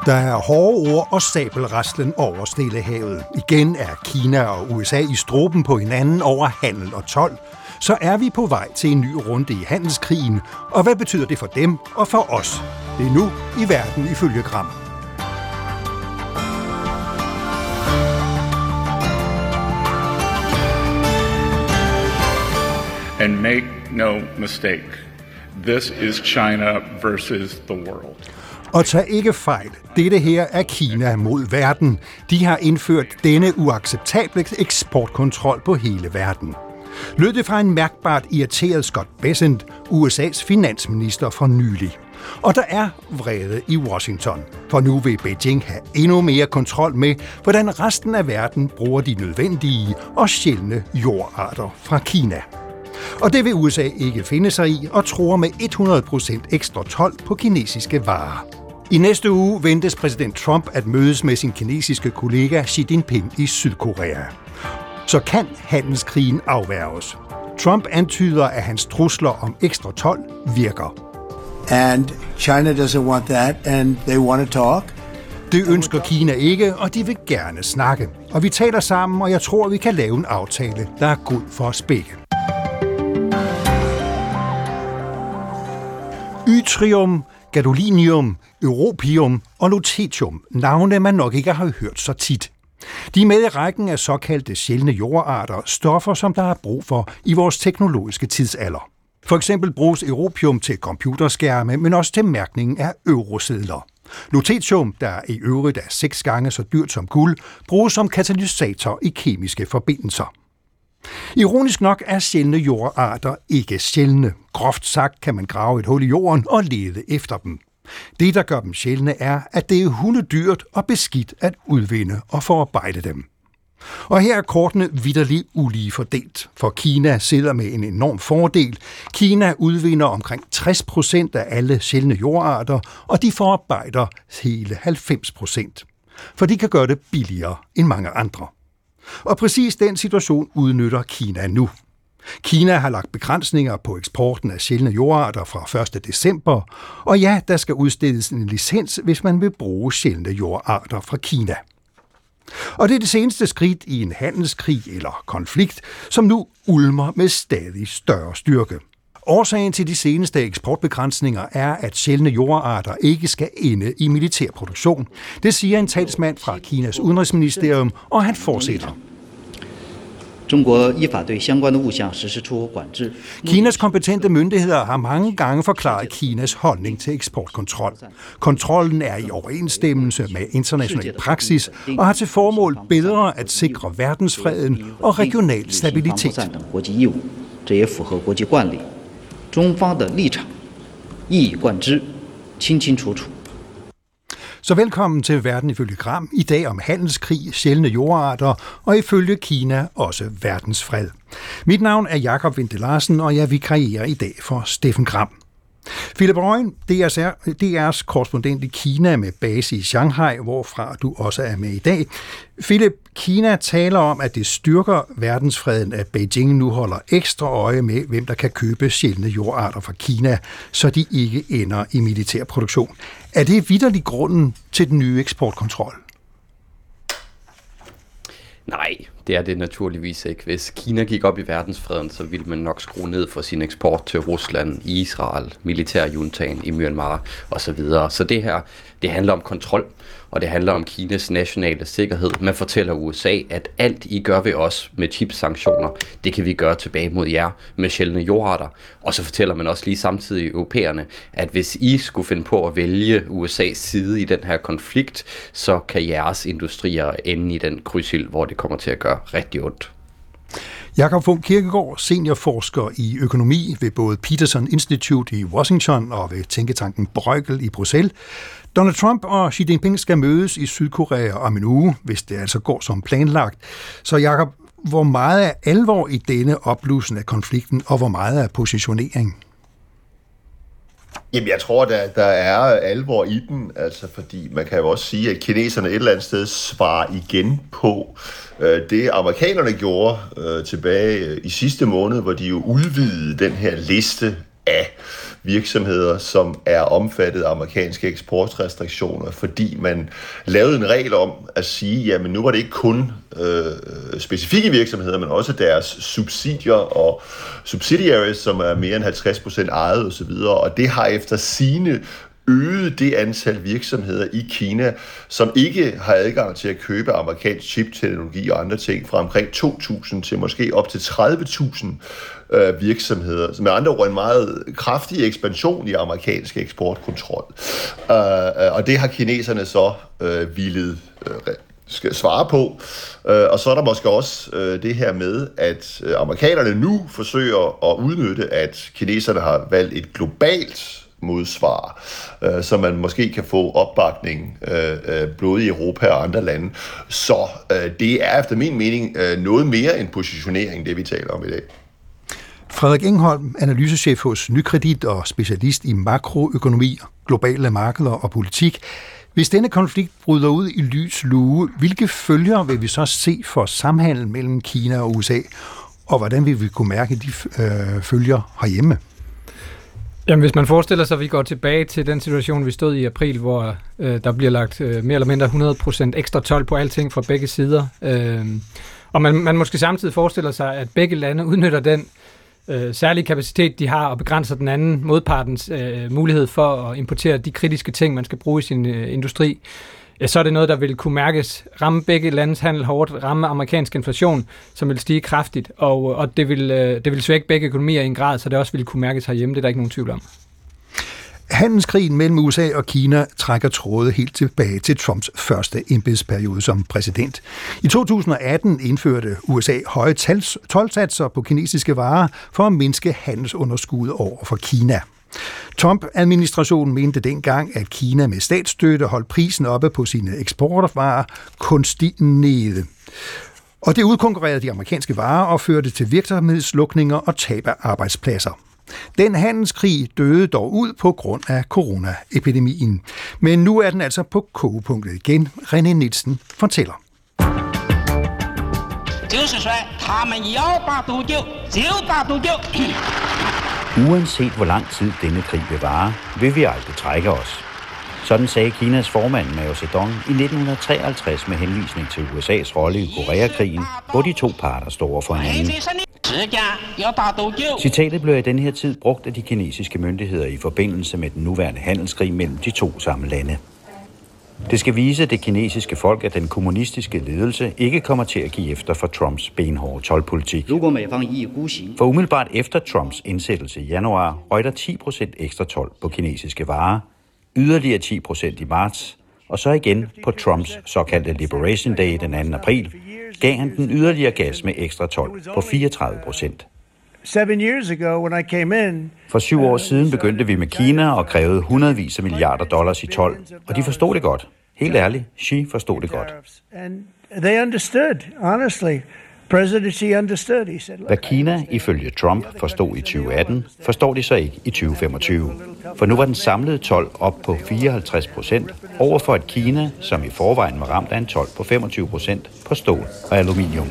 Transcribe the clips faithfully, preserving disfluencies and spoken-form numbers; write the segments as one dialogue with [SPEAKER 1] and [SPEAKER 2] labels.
[SPEAKER 1] Der er hårde ord og sabelraslen over Stillehavet. Igen er Kina og U S A i struben på hinanden over handel og told. Så er vi på vej til en ny runde i handelskrigen. Og hvad betyder det for dem og for os? Det er nu i Verden ifølge Gram.
[SPEAKER 2] And make no mistake, this is China versus the world.
[SPEAKER 1] Og tag ikke fejl. Dette her er Kina mod verden. De har indført denne uacceptable eksportkontrol på hele verden. Lød det fra en mærkbart irriteret Scott Bessent, U S A's finansminister for nylig. Og der er vrede i Washington, for nu vil Beijing have endnu mere kontrol med, hvordan resten af verden bruger de nødvendige og sjældne jordarter fra Kina. Og det vil U S A ikke finde sig i og tror med hundrede procent ekstra told på kinesiske varer. I næste uge ventes præsident Trump at mødes med sin kinesiske kollega Xi Jinping i Sydkorea. Så kan handelskrigen afværges. Trump antyder, at hans trusler om ekstra told virker.
[SPEAKER 3] And China doesn't want that, and they want to talk.
[SPEAKER 1] Det ønsker Kina ikke, og de vil gerne snakke. Og vi taler sammen, og jeg tror, vi kan lave en aftale, der er god for os begge. Yttrium, gadolinium, europium og lutetium, navne man nok ikke har hørt så tit. De er med i rækken af såkaldte sjældne jordarter, stoffer som der er brug for i vores teknologiske tidsalder. For eksempel bruges europium til computerskærme, men også til mærkningen af eurosedler. Lutetium, der i øvrigt er seks gange så dyrt som guld, bruges som katalysator i kemiske forbindelser. Ironisk nok er sjældne jordarter ikke sjældne. Groft sagt kan man grave et hul i jorden og lede efter dem. Det, der gør dem sjældne, er, at det er hundedyrt og beskidt at udvinde og forarbejde dem. Og her er kortene vitterligt ulige fordelt, for Kina sidder med en enorm fordel. Kina udvinder omkring tres procent af alle sjældne jordarter, og de forarbejder hele halvfems procent. For de kan gøre det billigere end mange andre. Og præcis den situation udnytter Kina nu. Kina har lagt begrænsninger på eksporten af sjældne jordarter fra første december, og ja, der skal udstedes en licens, hvis man vil bruge sjældne jordarter fra Kina. Og det er det seneste skridt i en handelskrig eller konflikt, som nu ulmer med stadig større styrke. Årsagen til de seneste eksportbegrænsninger er, at sjældne jordarter ikke skal ende i militærproduktion. Det siger en talsmand fra Kinas udenrigsministerium, og han fortsætter. Kinas kompetente myndigheder har mange gange forklaret Kinas holdning til eksportkontrol. Kontrollen er i overensstemmelse med international praksis og har til formål bedre at sikre verdensfreden og regional stabilitet. Så velkommen til Verden ifølge Gram. I dag om handelskrig, sjældne jordarter og ifølge Kina også verdensfred. Mit navn er Jakob Winther Larsen, og jeg vikarierer i dag for Steffen Gram. Philip Røgen, D R's korrespondent i Kina med base i Shanghai, hvorfra du også er med i dag. Philip, Kina taler om, at det styrker verdensfreden, at Beijing nu holder ekstra øje med, hvem der kan købe sjældne jordarter fra Kina, så de ikke ender i militærproduktion. Er det vitterlig grunden til den nye eksportkontrol?
[SPEAKER 4] Nej, det er det naturligvis ikke. Hvis Kina gik op i verdensfreden, så ville man nok skrue ned for sin eksport til Rusland, Israel, militærjuntaen i Myanmar osv. Så det her, det handler om kontrol, og det handler om Kinas nationale sikkerhed. Man fortæller U S A, at alt I gør ved os med chipsanktioner, det kan vi gøre tilbage mod jer med sjældne jordarter. Og så fortæller man også lige samtidig europæerne, at hvis I skulle finde på at vælge U S A's side i den her konflikt, så kan jeres industrier ende i den krydsild, hvor det kommer til at gøre rigtig ondt.
[SPEAKER 1] Jakob Funk Kirkegaard, seniorforsker i økonomi ved både Peterson Institute i Washington og ved tænketanken Bruegel i Bruxelles. Donald Trump og Xi Jinping skal mødes i Sydkorea om en uge, hvis det altså går som planlagt. Så Jakob, hvor meget er alvor i denne opblussen af konflikten, og hvor meget er positionering?
[SPEAKER 5] Jamen, jeg tror, der, der er alvor i den, altså, fordi man kan jo også sige, at kineserne et eller andet sted svarer igen på øh, det, amerikanerne gjorde øh, tilbage øh, i sidste måned, hvor de jo udvidede den her liste af virksomheder, som er omfattet af amerikanske eksportrestriktioner, fordi man lavede en regel om at sige, jamen nu var det ikke kun øh, specifikke virksomheder, men også deres subsidier og subsidiaries, som er mere end halvtreds procent ejet osv., og det har efter sigende øge det antal virksomheder i Kina, som ikke har adgang til at købe amerikansk chipteknologi og andre ting, fra omkring to tusind til måske op til tredive tusind øh, virksomheder. Så med andre ord en meget kraftig ekspansion i amerikansk eksportkontrol. Uh, og det har kineserne så øh, villet øh, skal svare på. Uh, og så er der måske også uh, det her med, at uh, amerikanerne nu forsøger at udnytte, at kineserne har valgt et globalt modsvar, øh, så man måske kan få opbakning øh, både i Europa og andre lande. Så øh, det er efter min mening øh, noget mere end positionering, det vi taler om i dag.
[SPEAKER 1] Frederik Engholm, analysechef hos Nykredit og specialist i makroøkonomi, globale markeder og politik. Hvis denne konflikt bryder ud i lys lue, hvilke følger vil vi så se for samhandel mellem Kina og U S A, og hvordan vil vi kunne mærke de øh, følger herhjemme?
[SPEAKER 6] Jamen, hvis man forestiller sig, at vi går tilbage til den situation, vi stod i i april, hvor øh, der bliver lagt øh, mere eller mindre hundrede procent ekstra told på alting fra begge sider. Øh, og man, man måske samtidig forestiller sig, at begge lande udnytter den øh, særlige kapacitet, de har, og begrænser den anden modpartens øh, mulighed for at importere de kritiske ting, man skal bruge i sin øh, industri. Ja, så er det noget, der vil kunne mærkes, ramme begge landes handel hårdt, ramme amerikansk inflation, som vil stige kraftigt, og, og det, vil, det vil svække begge økonomier i en grad, så det også vil kunne mærkes herhjemme, det er der ikke nogen tvivl om.
[SPEAKER 1] Handelskrigen mellem U S A og Kina trækker tråde helt tilbage til Trumps første embedsperiode som præsident. I to tusind og atten indførte U S A høje toldsatser på kinesiske varer for at mindske handelsunderskuddet over for Kina. Trump-administrationen mente dengang, at Kina med statsstøtte holdt prisen oppe på sine eksportvarer kunstigt nede. Og det udkonkurrerede de amerikanske varer og førte til virksomhedslukninger og tab af arbejdspladser. Den handelskrig døde dog ud på grund af coronaepidemien. Men nu er den altså på kogepunktet igen. René Nielsen fortæller.
[SPEAKER 7] Uanset hvor lang tid denne krig vil vare, vil vi aldrig trække os. Sådan sagde Kinas formand Mao Zedong i nitten treoghalvtreds med henvisning til U S A's rolle i Koreakrigen, hvor de to parter står over for hinanden. Citatet blev i den her tid brugt af de kinesiske myndigheder i forbindelse med den nuværende handelskrig mellem de to samme lande. Det skal vise det kinesiske folk, at den kommunistiske ledelse ikke kommer til at give efter for Trumps benhårde toldpolitik. For umiddelbart efter Trumps indsættelse i januar røg der ti procent ekstra told på kinesiske varer, yderligere ti procent i marts, og så igen på Trumps såkaldte Liberation Day den anden april, gav han den yderligere gas med ekstra told på fireogtredive procent. For syv år siden begyndte vi med Kina og krævede hundredvis af milliarder dollars i told, og de forstod det godt. Helt ærligt, Xi forstod det godt. Hvad Kina ifølge Trump forstod i tyve atten, forstår de så ikke i tyve femogtyve. For nu var den samlede told op på fireoghalvtreds procent over for et Kina, som i forvejen var ramt af en told på femogtyve procent på stål og aluminium.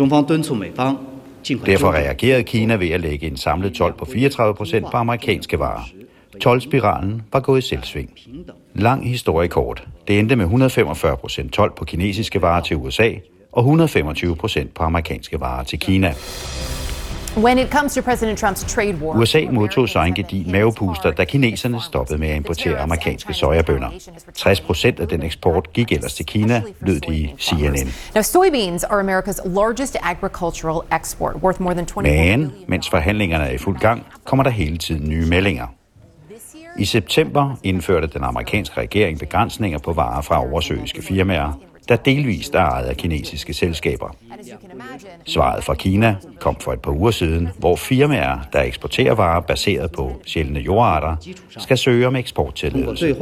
[SPEAKER 7] Derfor reagerede Kina ved at lægge en samlet told på fireogtredive procent på amerikanske varer. Toldspiralen var gået i selvsving. Lang historie kort. Det endte med et hundrede og femogfyrre procent told på kinesiske varer til U S A og et hundrede og femogtyve procent på amerikanske varer til Kina.
[SPEAKER 8] When it comes to President Trump's trade war,
[SPEAKER 7] U S A modtog så en gedigen mavepuster, da kineserne stoppede med at importere amerikanske sojabønner. tres procent af den eksport gik ellers til Kina, lød det i C N N.
[SPEAKER 8] Now, soybeans are America's largest agricultural export, worth more than twenty-four billion dollars.
[SPEAKER 7] Men mens forhandlingerne er i fuld gang, kommer der hele tiden nye meldinger. I september indførte den amerikanske regering begrænsninger på varer fra oversøiske firmaer, der delvist er ejet af kinesiske selskaber. Svaret fra Kina kom for et par uger siden, hvor firmaer, der eksporterer varer baseret på sjældne jordarter, skal søge om eksporttilladelse.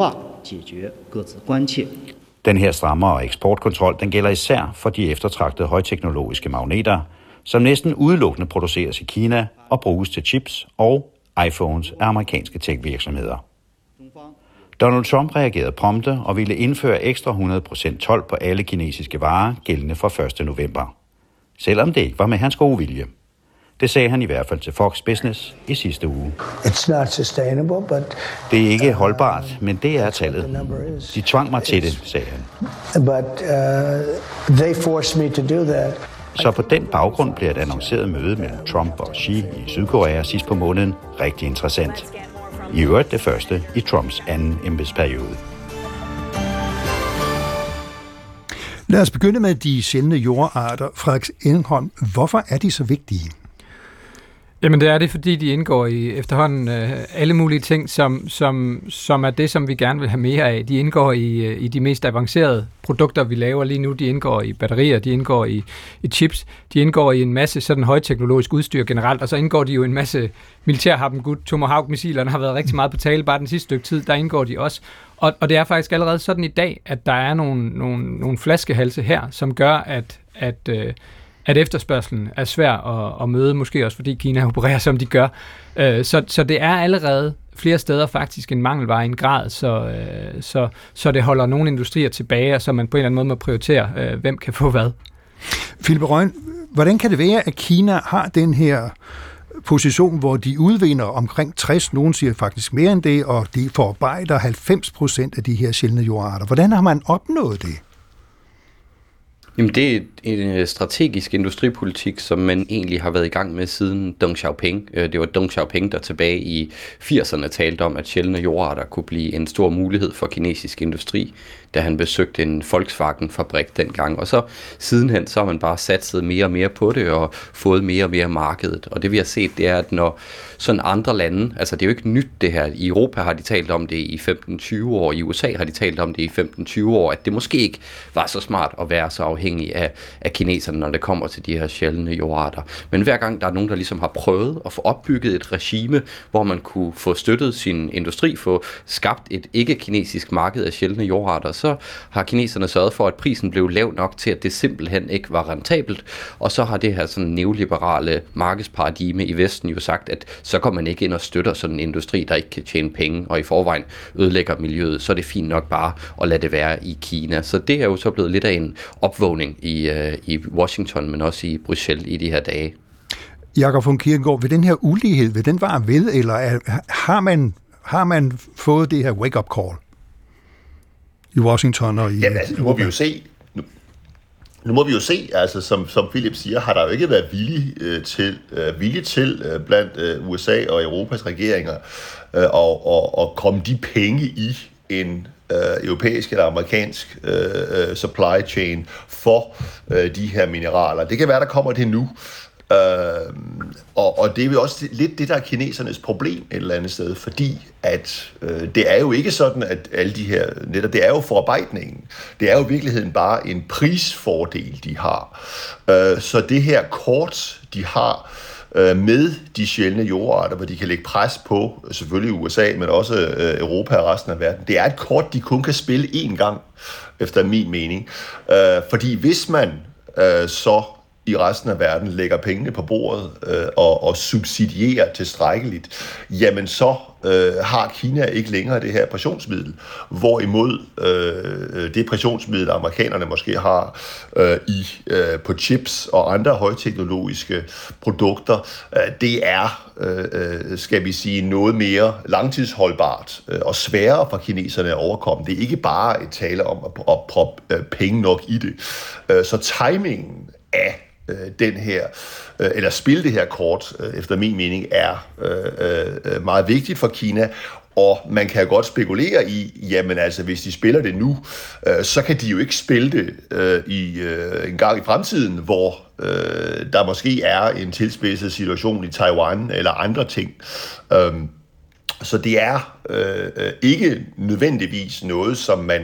[SPEAKER 7] Den her strammere eksportkontrol, den gælder især for de eftertragtede højteknologiske magneter, som næsten udelukkende produceres i Kina og bruges til chips og iPhones af amerikanske tech-virksomheder. Donald Trump reagerede prompte og ville indføre ekstra hundrede procent told på alle kinesiske varer, gældende fra første november. Selvom det ikke var med hans gode vilje. Det sagde han i hvert fald til Fox Business i sidste uge.
[SPEAKER 3] It's not sustainable, but
[SPEAKER 7] Det er ikke holdbart, men det er tallet. De tvang mig til det, sagde han.
[SPEAKER 3] but uh, they forced me to do that.
[SPEAKER 7] Så på den baggrund bliver et annonceret møde mellem Trump og Xi i Sydkorea sidst på måneden rigtig interessant. I øvrigt det første i Trumps anden embedsperiode.
[SPEAKER 1] Lad os begynde med de sjældne jordarter. Frederik Engholm, hvorfor er de så vigtige?
[SPEAKER 6] Jamen det er det, fordi de indgår i efterhånden øh, alle mulige ting, som, som, som er det, som vi gerne vil have mere af. De indgår i, øh, i de mest avancerede produkter, vi laver lige nu. De indgår i batterier, de indgår i, i chips, de indgår i en masse sådan højteknologisk udstyr generelt, og så indgår de jo en masse militærhappengud. Tomahawk-missilerne har været rigtig meget på tale bare den sidste stykke tid, der indgår de også. Og, og det er faktisk allerede sådan i dag, at der er nogle, nogle, nogle flaskehalse her, som gør, at, at øh, at efterspørgselen er svær at, at møde, måske også fordi Kina opererer, som de gør. Så, så det er allerede flere steder faktisk en mangelvare i en grad, så, så, så det holder nogle industrier tilbage, og så man på en eller anden måde må prioritere, hvem kan få hvad.
[SPEAKER 1] Philip Røn, hvordan kan det være, at Kina har den her position, hvor de udvinder omkring tres, nogen siger faktisk mere end det, og de forarbejder halvfems procent af de her sjældne jordarter? Hvordan har man opnået det?
[SPEAKER 4] Jamen, det er en strategisk industripolitik, som man egentlig har været i gang med siden Deng Xiaoping. Det var Deng Xiaoping, der tilbage i firserne talte om, at sjældne jordarter kunne blive en stor mulighed for kinesisk industri, da han besøgte en Volkswagen-fabrik dengang. Og så sidenhen, så har man bare satset mere og mere på det og fået mere og mere markedet. Og det vi har set, det er, at når sådan andre lande, altså det er jo ikke nyt det her, i Europa har de talt om det i femten til tyve år, i U S A har de talt om det i femten til tyve år, at det måske ikke var så smart at være så afhængig af, af kineserne, når det kommer til de her sjældne jordarter. Men hver gang der er nogen, der ligesom har prøvet at få opbygget et regime, hvor man kunne få støttet sin industri, få skabt et ikke-kinesisk marked af sjældne jordarter, så har kineserne sørget for, at prisen blev lav nok til, at det simpelthen ikke var rentabelt, og så har det her sådan neoliberale markedsparadigme i Vesten jo sagt, at så kommer man ikke ind og støtter sådan en industri, der ikke kan tjene penge, og i forvejen ødelægger miljøet, så er det fint nok bare at lade det være i Kina. Så det er jo så blevet lidt af en opvågning i, uh, i Washington, men også i Bruxelles i de her dage.
[SPEAKER 1] Jakob von Kierkegaard, vil den her ulighed, vil den vare ved, eller er, har, man, har man fået det her wake-up call i Washington og i...
[SPEAKER 5] Jamen altså, nu må vi jo se, nu, nu må vi jo se, altså som, som Philip siger, har der jo ikke været vilje øh, til, øh, vilje til øh, blandt øh, U S A og Europas regeringer øh, og, og, og komme de penge i en øh, europæisk eller amerikansk øh, supply chain for øh, de her mineraler. Det kan være, der kommer det nu. Øh, og, og det er jo også lidt det, der er kinesernes problem et eller andet sted, fordi at øh, det er jo ikke sådan, at alle de her, netop det er jo forarbejdningen. Det er jo i virkeligheden bare en prisfordel, de har. Øh, så det her kort, de har øh, med de sjældne jordarter, hvor de kan lægge pres på, selvfølgelig U S A, men også øh, Europa og resten af verden, det er et kort, de kun kan spille én gang, efter min mening. Øh, fordi hvis man øh, så i resten af verden lægger pengene på bordet øh, og, og subsidierer tilstrækkeligt, jamen så øh, har Kina ikke længere det her pressionsmiddel. Hvorimod øh, det pressionsmiddel, amerikanerne måske har øh, i øh, på chips og andre højteknologiske produkter, øh, det er, øh, skal vi sige, noget mere langtidsholdbart øh, og sværere for kineserne at overkomme. Det er ikke bare et tale om at, at proppe øh, penge nok i det. Øh, så timingen af den her, eller spille det her kort, efter min mening, er øh, meget vigtigt for Kina, og man kan godt spekulere i, jamen altså, hvis de spiller det nu, øh, så kan de jo ikke spille det øh, i øh, en gang i fremtiden, hvor øh, der måske er en tilspidset situation i Taiwan eller andre ting. Øh, Så det er øh, ikke nødvendigvis noget, som man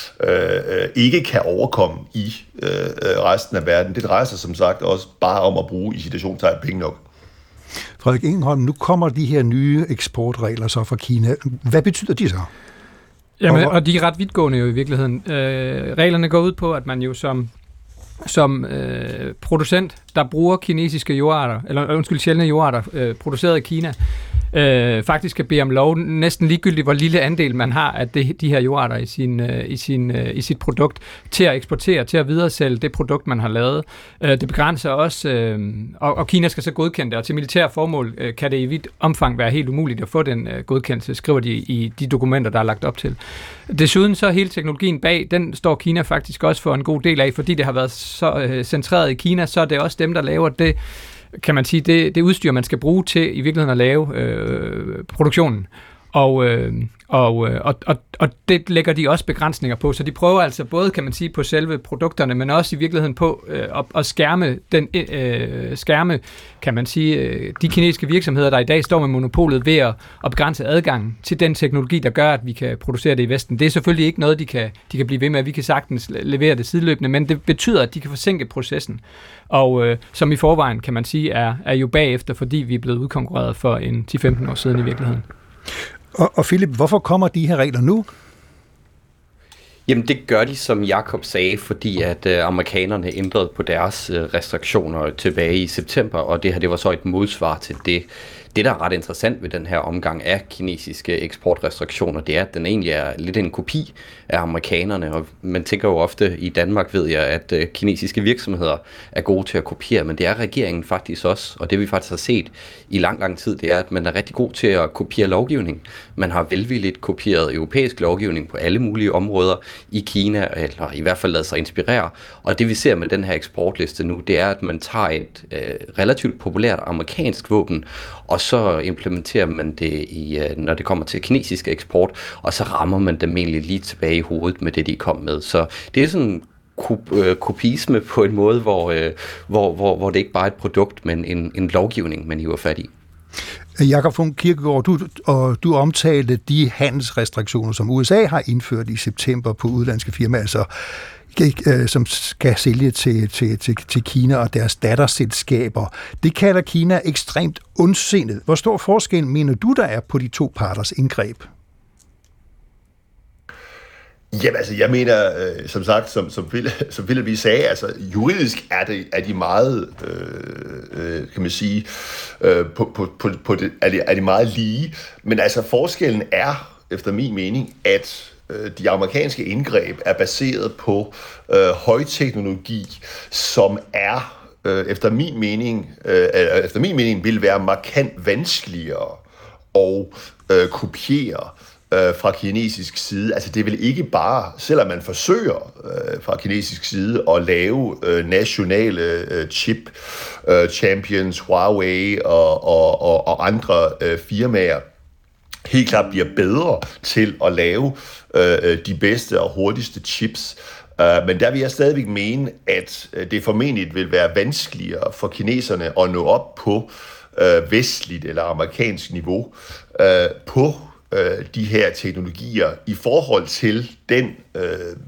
[SPEAKER 5] øh, ikke kan overkomme i øh, resten af verden. Det drejer sig som sagt også bare om at bruge i situationstegn penge nok.
[SPEAKER 1] Frederik Engholm, nu kommer de her nye eksportregler så fra Kina. Hvad betyder de så?
[SPEAKER 6] Jamen, og de er ret vidtgående jo i virkeligheden. Øh, reglerne går ud på, at man jo som som øh, producent, der bruger kinesiske jordarter, eller undskyld, sjældne jordarter, øh, produceret i Kina, øh, faktisk kan bede om lov, næsten ligegyldigt hvor lille andel man har af det, de her jordarter i, sin, øh, i, sin, øh, i sit produkt, til at eksportere, til at videresælge det produkt, man har lavet. Øh, det begrænser også, øh, og, og Kina skal så godkende det, og til militære formål øh, kan det i vidt omfang være helt umuligt at få den øh, godkendelse, skriver de i de dokumenter, der er lagt op til. Desuden så hele teknologien bag, den står Kina faktisk også for en god del af, fordi det har været så øh, centreret i Kina, så er det også dem, der laver det, kan man sige, det, det udstyr, man skal bruge til i virkeligheden at lave øh, produktionen. Og, øh, og, og, og, og det lægger de også begrænsninger på, så de prøver altså både, kan man sige, på selve produkterne, men også i virkeligheden på øh, at, at skærme, den, øh, skærme, kan man sige, øh, de kinesiske virksomheder, der i dag står med monopolet ved at, at begrænse adgangen til den teknologi, der gør, at vi kan producere det i Vesten. Det er selvfølgelig ikke noget, de kan, de kan blive ved med. Vi kan sagtens levere det sideløbende, men det betyder, at de kan forsinke processen. Og øh, som i forvejen, kan man sige, er, er jo bagefter, fordi vi er blevet udkonkurreret for en ti til femten år siden i virkeligheden.
[SPEAKER 1] Og, og Philip, hvorfor kommer de her regler nu?
[SPEAKER 4] Jamen det gør de, som Jakob sagde, fordi at øh, amerikanerne ændrede på deres øh, restriktioner tilbage i september, og det her det var så et modsvar til det. Det, der er ret interessant ved den her omgang af kinesiske eksportrestriktioner, det er, at den egentlig er lidt en kopi af amerikanerne, og man tænker jo ofte i Danmark, ved jeg, at øh, kinesiske virksomheder er gode til at kopiere, men det er regeringen faktisk også, og det vi faktisk har set i lang, lang tid, det er, at man er rigtig god til at kopiere lovgivning. Man har velvilligt kopieret europæisk lovgivning på alle mulige områder i Kina, eller i hvert fald ladet sig inspirere, og det vi ser med den her eksportliste nu, det er, at man tager et øh, relativt populært amerikansk våben, og så implementerer man det, i, når det kommer til kinesisk eksport, og så rammer man dem egentlig lige tilbage i hovedet med det, de kom med. Så det er sådan kopisme på en måde, hvor, hvor, hvor, hvor det ikke bare er et produkt, men en, en lovgivning, man hiver fat i.
[SPEAKER 1] Jakob von Kirkegaard, du, og du omtalte de handelsrestriktioner, som U S A har indført i september på udenlandske firmaer, altså som skal sælge til, til, til, til Kina og deres datterselskaber. Det kalder Kina ekstremt ondsindet. Hvor stor forskel mener du, der er på de to parters indgreb?
[SPEAKER 5] Jamen altså, jeg mener, øh, som sagt, som, som, Philip, som Philip lige sagde, altså juridisk er, det, er de meget, øh, kan man sige, øh, på, på, på, på det, er, de, er de meget lige, men altså forskellen er, efter min mening, at de amerikanske indgreb er baseret på øh, højteknologi, som er, øh, efter min mening, øh, efter min mening, vil være markant vanskeligere at øh, kopiere øh, fra kinesisk side. Altså det vil ikke bare, selvom man forsøger øh, fra kinesisk side at lave øh, nationale øh, chip øh, champions, Huawei og, og, og, og andre øh, firmaer, helt klart bliver bedre til at lave øh, de bedste og hurtigste chips. Uh, men der vil jeg stadigvæk mene, at det formentlig vil være vanskeligere for kineserne at nå op på øh, vestligt eller amerikansk niveau øh, på øh, de her teknologier i forhold til den øh,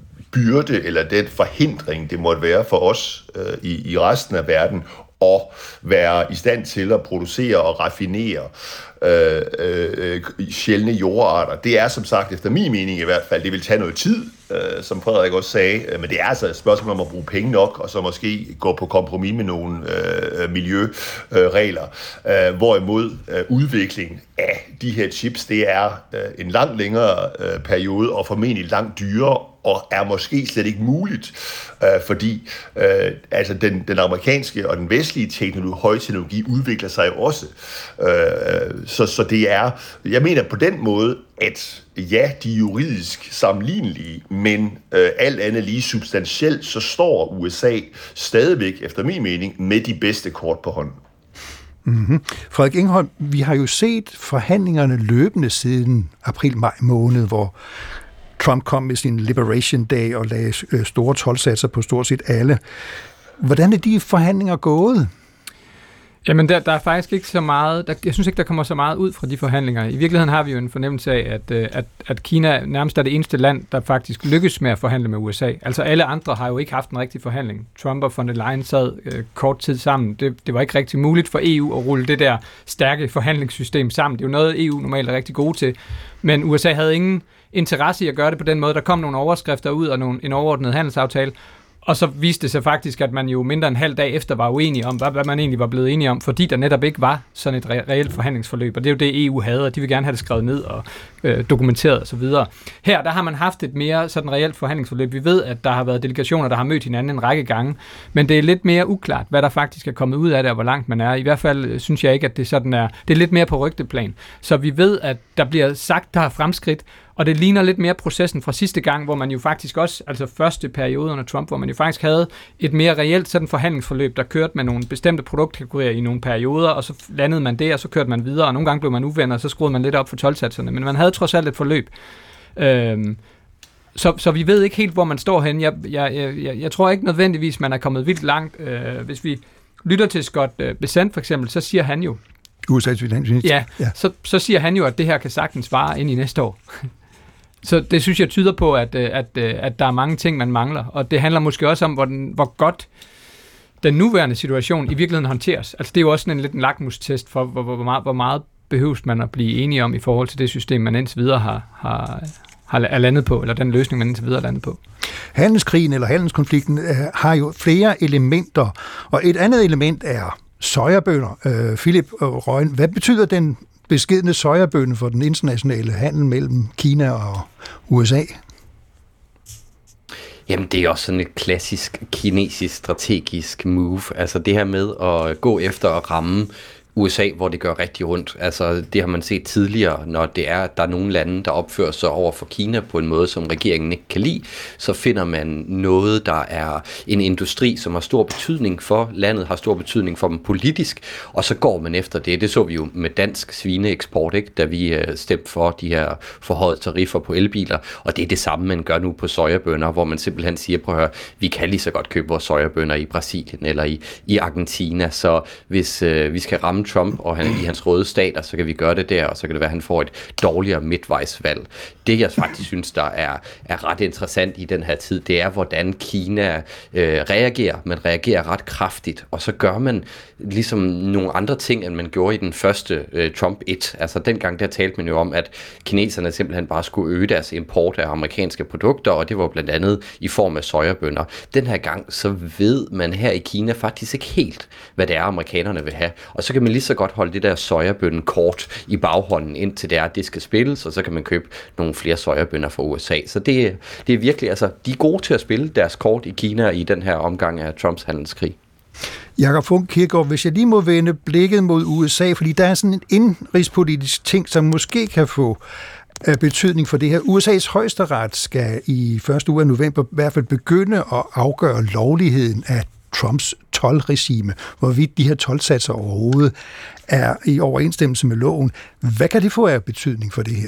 [SPEAKER 5] byrde eller den forhindring, det måtte være for os øh, i, i resten af verden, og være i stand til at producere og raffinere øh, øh, sjældne jordarter. Det er som sagt, efter min mening i hvert fald, det vil tage noget tid, øh, som Frederik også sagde, men det er altså et spørgsmål om at bruge penge nok, og så måske gå på kompromis med nogle øh, miljøregler. Øh, hvorimod øh, udvikling af de her chips, det er øh, en langt længere øh, periode, og formentlig langt dyrere, og er måske slet ikke muligt, øh, fordi øh, altså den, den amerikanske og den vestlige teknologi, højteknologi udvikler sig også. Øh, så, så det er, jeg mener på den måde, at ja, de er juridisk sammenlignelige, men øh, alt andet lige substantielt, så står U S A stadigvæk, efter min mening, med de bedste kort på hånden.
[SPEAKER 1] Mm-hmm. Frederik Engholm, vi har jo set forhandlingerne løbende siden april-maj måned, hvor Trump kom med sin Liberation Day og lagde store toldsatser på stort set alle. Hvordan er de forhandlinger gået?
[SPEAKER 6] Jamen, der, der er faktisk ikke så meget, der, jeg synes ikke, der kommer så meget ud fra de forhandlinger. I virkeligheden har vi jo en fornemmelse af, at, at, at Kina nærmest er det eneste land, der faktisk lykkes med at forhandle med U S A. Altså alle andre har jo ikke haft en rigtig forhandling. Trump og von der Leyen sad øh, kort tid sammen. Det, det var ikke rigtig muligt for E U at rulle det der stærke forhandlingssystem sammen. Det er jo noget, E U normalt er rigtig gode til. Men U S A havde ingen interesse i at gøre det på den måde. Der kom nogle overskrifter ud og nogle, en overordnet handelsaftale, Og så viste det sig faktisk, at man jo mindre end en halv dag efter var uenige om, hvad, hvad man egentlig var blevet enige om, fordi der netop ikke var sådan et re- reelt forhandlingsforløb. Og det er jo det, E U havde, og de vil gerne have det skrevet ned og øh, dokumenteret osv. Her, der har man haft et mere sådan reelt forhandlingsforløb. Vi ved, at der har været delegationer, der har mødt hinanden en række gange, men det er lidt mere uklart, hvad der faktisk er kommet ud af det, og hvor langt man er. I hvert fald synes jeg ikke, at det sådan er. Det er lidt mere på rygteplan. Så vi ved, at der bliver sagt, der er fremskridt, og det ligner lidt mere processen fra sidste gang, hvor man jo faktisk også, altså første periode under Trump, hvor man jo faktisk havde et mere reelt sådan forhandlingsforløb, der kørte med nogle bestemte produktkategorier i nogle perioder, og så landede man det, og så kørte man videre, og nogle gange blev man uvenner, og så skruede man lidt op for toldsatserne, men man havde trods alt et forløb. Øhm, så, så vi ved ikke helt, hvor man står hen. Jeg, jeg, jeg, jeg tror ikke nødvendigvis, man er kommet vildt langt. Øh, hvis vi lytter til Scott Bessent for eksempel, så siger han jo,
[SPEAKER 1] U S A's finansminister.
[SPEAKER 6] Ja, ja. Så, så siger han jo, at det her kan sagtens vare ind i næste år. Så det synes jeg tyder på, at, at, at der er mange ting, man mangler. Og det handler måske også om, hvor, den, hvor godt den nuværende situation i virkeligheden håndteres. Altså det er jo også sådan en lidt en lakmustest for, hvor, hvor, meget, hvor meget behøves man at blive enige om i forhold til det system, man indtil videre har, har, har er landet på, eller den løsning, man indtil videre er landet på.
[SPEAKER 1] Handelskrigen eller handelskonflikten øh, har jo flere elementer, og et andet element er sojabønner. Øh, Philip og Røgen, hvad betyder den beskedne sojabønne for den internationale handel mellem Kina og U S A?
[SPEAKER 4] Jamen, det er også sådan et klassisk kinesisk strategisk move. Altså det her med at gå efter at ramme U S A, hvor det gør rigtig ondt. Altså, det har man set tidligere, når det er, at der er nogle lande, der opfører sig over for Kina på en måde, som regeringen ikke kan lide, så finder man noget, der er en industri, som har stor betydning for landet, har stor betydning for dem politisk, og så går man efter det. Det så vi jo med dansk svineeksport, ikke? Da vi stemte for de her forhøjede tariffer på elbiler, og det er det samme, man gør nu på sojabønner, hvor man simpelthen siger, prøv at høre, vi kan lige så godt købe vores sojabønner i Brasilien eller i, i Argentina, så hvis øh, vi skal ramme Trump og han, i hans røde stater, så kan vi gøre det der, og så kan det være, at han får et dårligere midtvejsvalg. Det, jeg faktisk synes, der er, er ret interessant i den her tid, det er, hvordan Kina øh, reagerer. Man reagerer ret kraftigt, og så gør man ligesom nogle andre ting, end man gjorde i den første øh, Trump et. Altså dengang, der talte man jo om, at kineserne simpelthen bare skulle øge deres import af amerikanske produkter, og det var blandt andet i form af sojabønner. Den her gang, så ved man her i Kina faktisk ikke helt, hvad det er, amerikanerne vil have. Og så kan man lige så godt holde det der sojabønnen kort i baghånden, indtil det er, at det skal spilles, og så kan man købe nogle flere sojabønner fra U S A. Så det, det er virkelig, altså, de er gode til at spille deres kort i Kina i den her omgang af Trumps handelskrig.
[SPEAKER 1] Jakob Funk Kirkegaard, hvis jeg lige må vende blikket mod U S A, fordi der er sådan en indrigspolitisk ting, som måske kan få betydning for det her. U S A's højesteret skal i første uge af november i hvert fald begynde at afgøre lovligheden af Trumps toldregime, hvorvidt de her toldsatser overhovedet er i overensstemmelse med loven. Hvad kan det få af betydning for det her?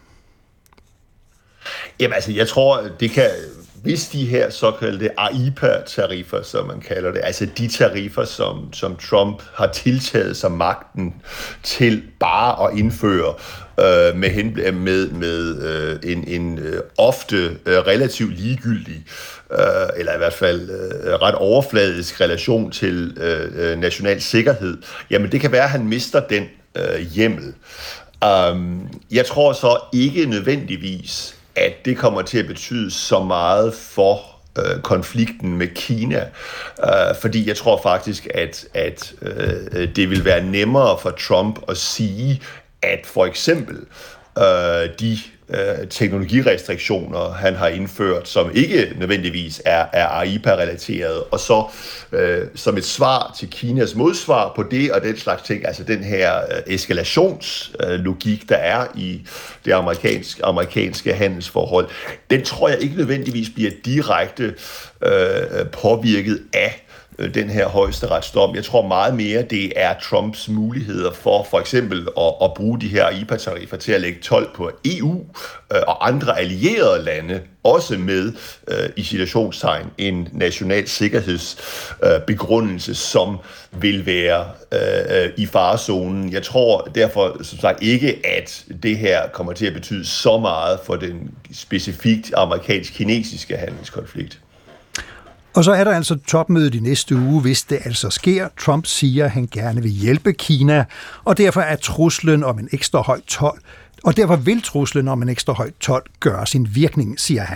[SPEAKER 5] Jamen altså, jeg tror, det kan, hvis de her såkaldte A I P A-tariffer, som man kalder det, altså de tariffer, som, som Trump har tiltaget sig magten til bare at indføre øh, med, hen, med, med øh, en, en øh, ofte øh, relativt ligegyldig, øh, eller i hvert fald øh, ret overfladisk relation til øh, national sikkerhed, jamen det kan være, at han mister den øh, hjemmel. Um, jeg tror så ikke nødvendigvis, at det kommer til at betyde så meget for øh, konflikten med Kina, øh, fordi jeg tror faktisk, at, at øh, det vil være nemmere for Trump at sige, at for eksempel øh, de øh, teknologirestriktioner, han har indført, som ikke nødvendigvis er, er A I P A-relateret, og så øh, som et svar til Kinas modsvar på det og den slags ting, altså den her øh, eskalationslogik, øh, der er i det amerikanske, amerikanske handelsforhold, den tror jeg ikke nødvendigvis bliver direkte øh, påvirket af den her højesteretsdom. Jeg tror meget mere, det er Trumps muligheder for for eksempel at, at bruge de her A I P A-tariffer til at lægge told på E U øh, og andre allierede lande, også med øh, i citationstegn en national sikkerhedsbegrundelse, øh, som vil være øh, i farezonen. Jeg tror derfor som sagt ikke, at det her kommer til at betyde så meget for den specifikt amerikansk-kinesiske handelskonflikt.
[SPEAKER 1] Og så er der altså topmødet i næste uge, hvis det altså sker. Trump siger, at han gerne vil hjælpe Kina, og derfor er truslen om en ekstra høj told, og derfor vil truslen om en ekstra høj told gøre sin virkning, siger han.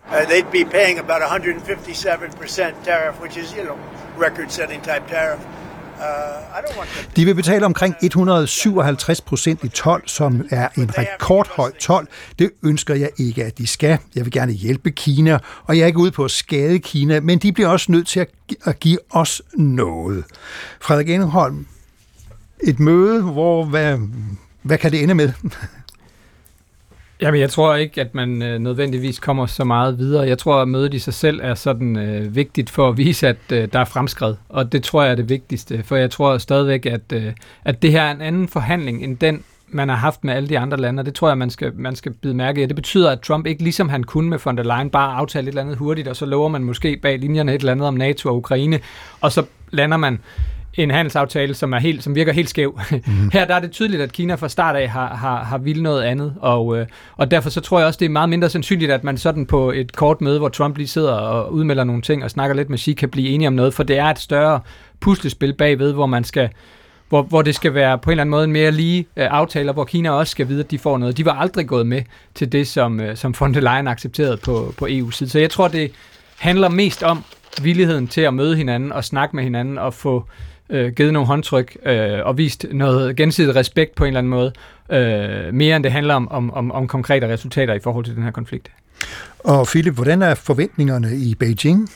[SPEAKER 3] Uh, they'd be paying about one hundred fifty-seven percent tariff, which is, you know, record-setting type tariff.
[SPEAKER 1] De vil betale omkring et hundrede syvoghalvtreds procent i told, som er en rekordhøj told. Det ønsker jeg ikke, at de skal. Jeg vil gerne hjælpe Kina, og jeg er ikke ude på at skade Kina, men de bliver også nødt til at give os noget. Frederik Engholm, et møde, hvor hvad, hvad kan det ende med?
[SPEAKER 6] Jamen, jeg tror ikke, at man øh, nødvendigvis kommer så meget videre. Jeg tror, at mødet i sig selv er sådan øh, vigtigt for at vise, at øh, der er fremskred. Og det tror jeg er det vigtigste. For jeg tror stadigvæk, at, øh, at det her er en anden forhandling, end den, man har haft med alle de andre lande. Og det tror jeg, man skal, man skal bide mærke i. Det betyder, at Trump ikke ligesom han kunne med von der Leyen, bare aftale et eller andet hurtigt, og så lover man måske bag linjerne et eller andet om NATO og Ukraine, og så lander man en handelsaftale, som er helt, som virker helt skæv. Mm. Her der er det tydeligt, at Kina fra start af har, har, har vildt noget andet, og, øh, og derfor så tror jeg også, det er meget mindre sandsynligt, at man sådan på et kort møde, hvor Trump lige sidder og udmelder nogle ting og snakker lidt med Xi, kan blive enige om noget, for det er et større puslespil bagved, hvor man skal Hvor, hvor det skal være på en eller anden måde en mere lige øh, aftaler, hvor Kina også skal vide, at de får noget. De var aldrig gået med til det, som, øh, som von der Leyen accepterede på, på E U's side. Så jeg tror, det handler mest om villigheden til at møde hinanden og snakke med hinanden og få øh, givet nogle håndtryk øh, og vist noget gensidig respekt på en eller anden måde. Øh, mere end det handler om, om, om, om konkrete resultater i forhold til den her konflikt.
[SPEAKER 1] Og Philip, hvordan er forventningerne i Beijing?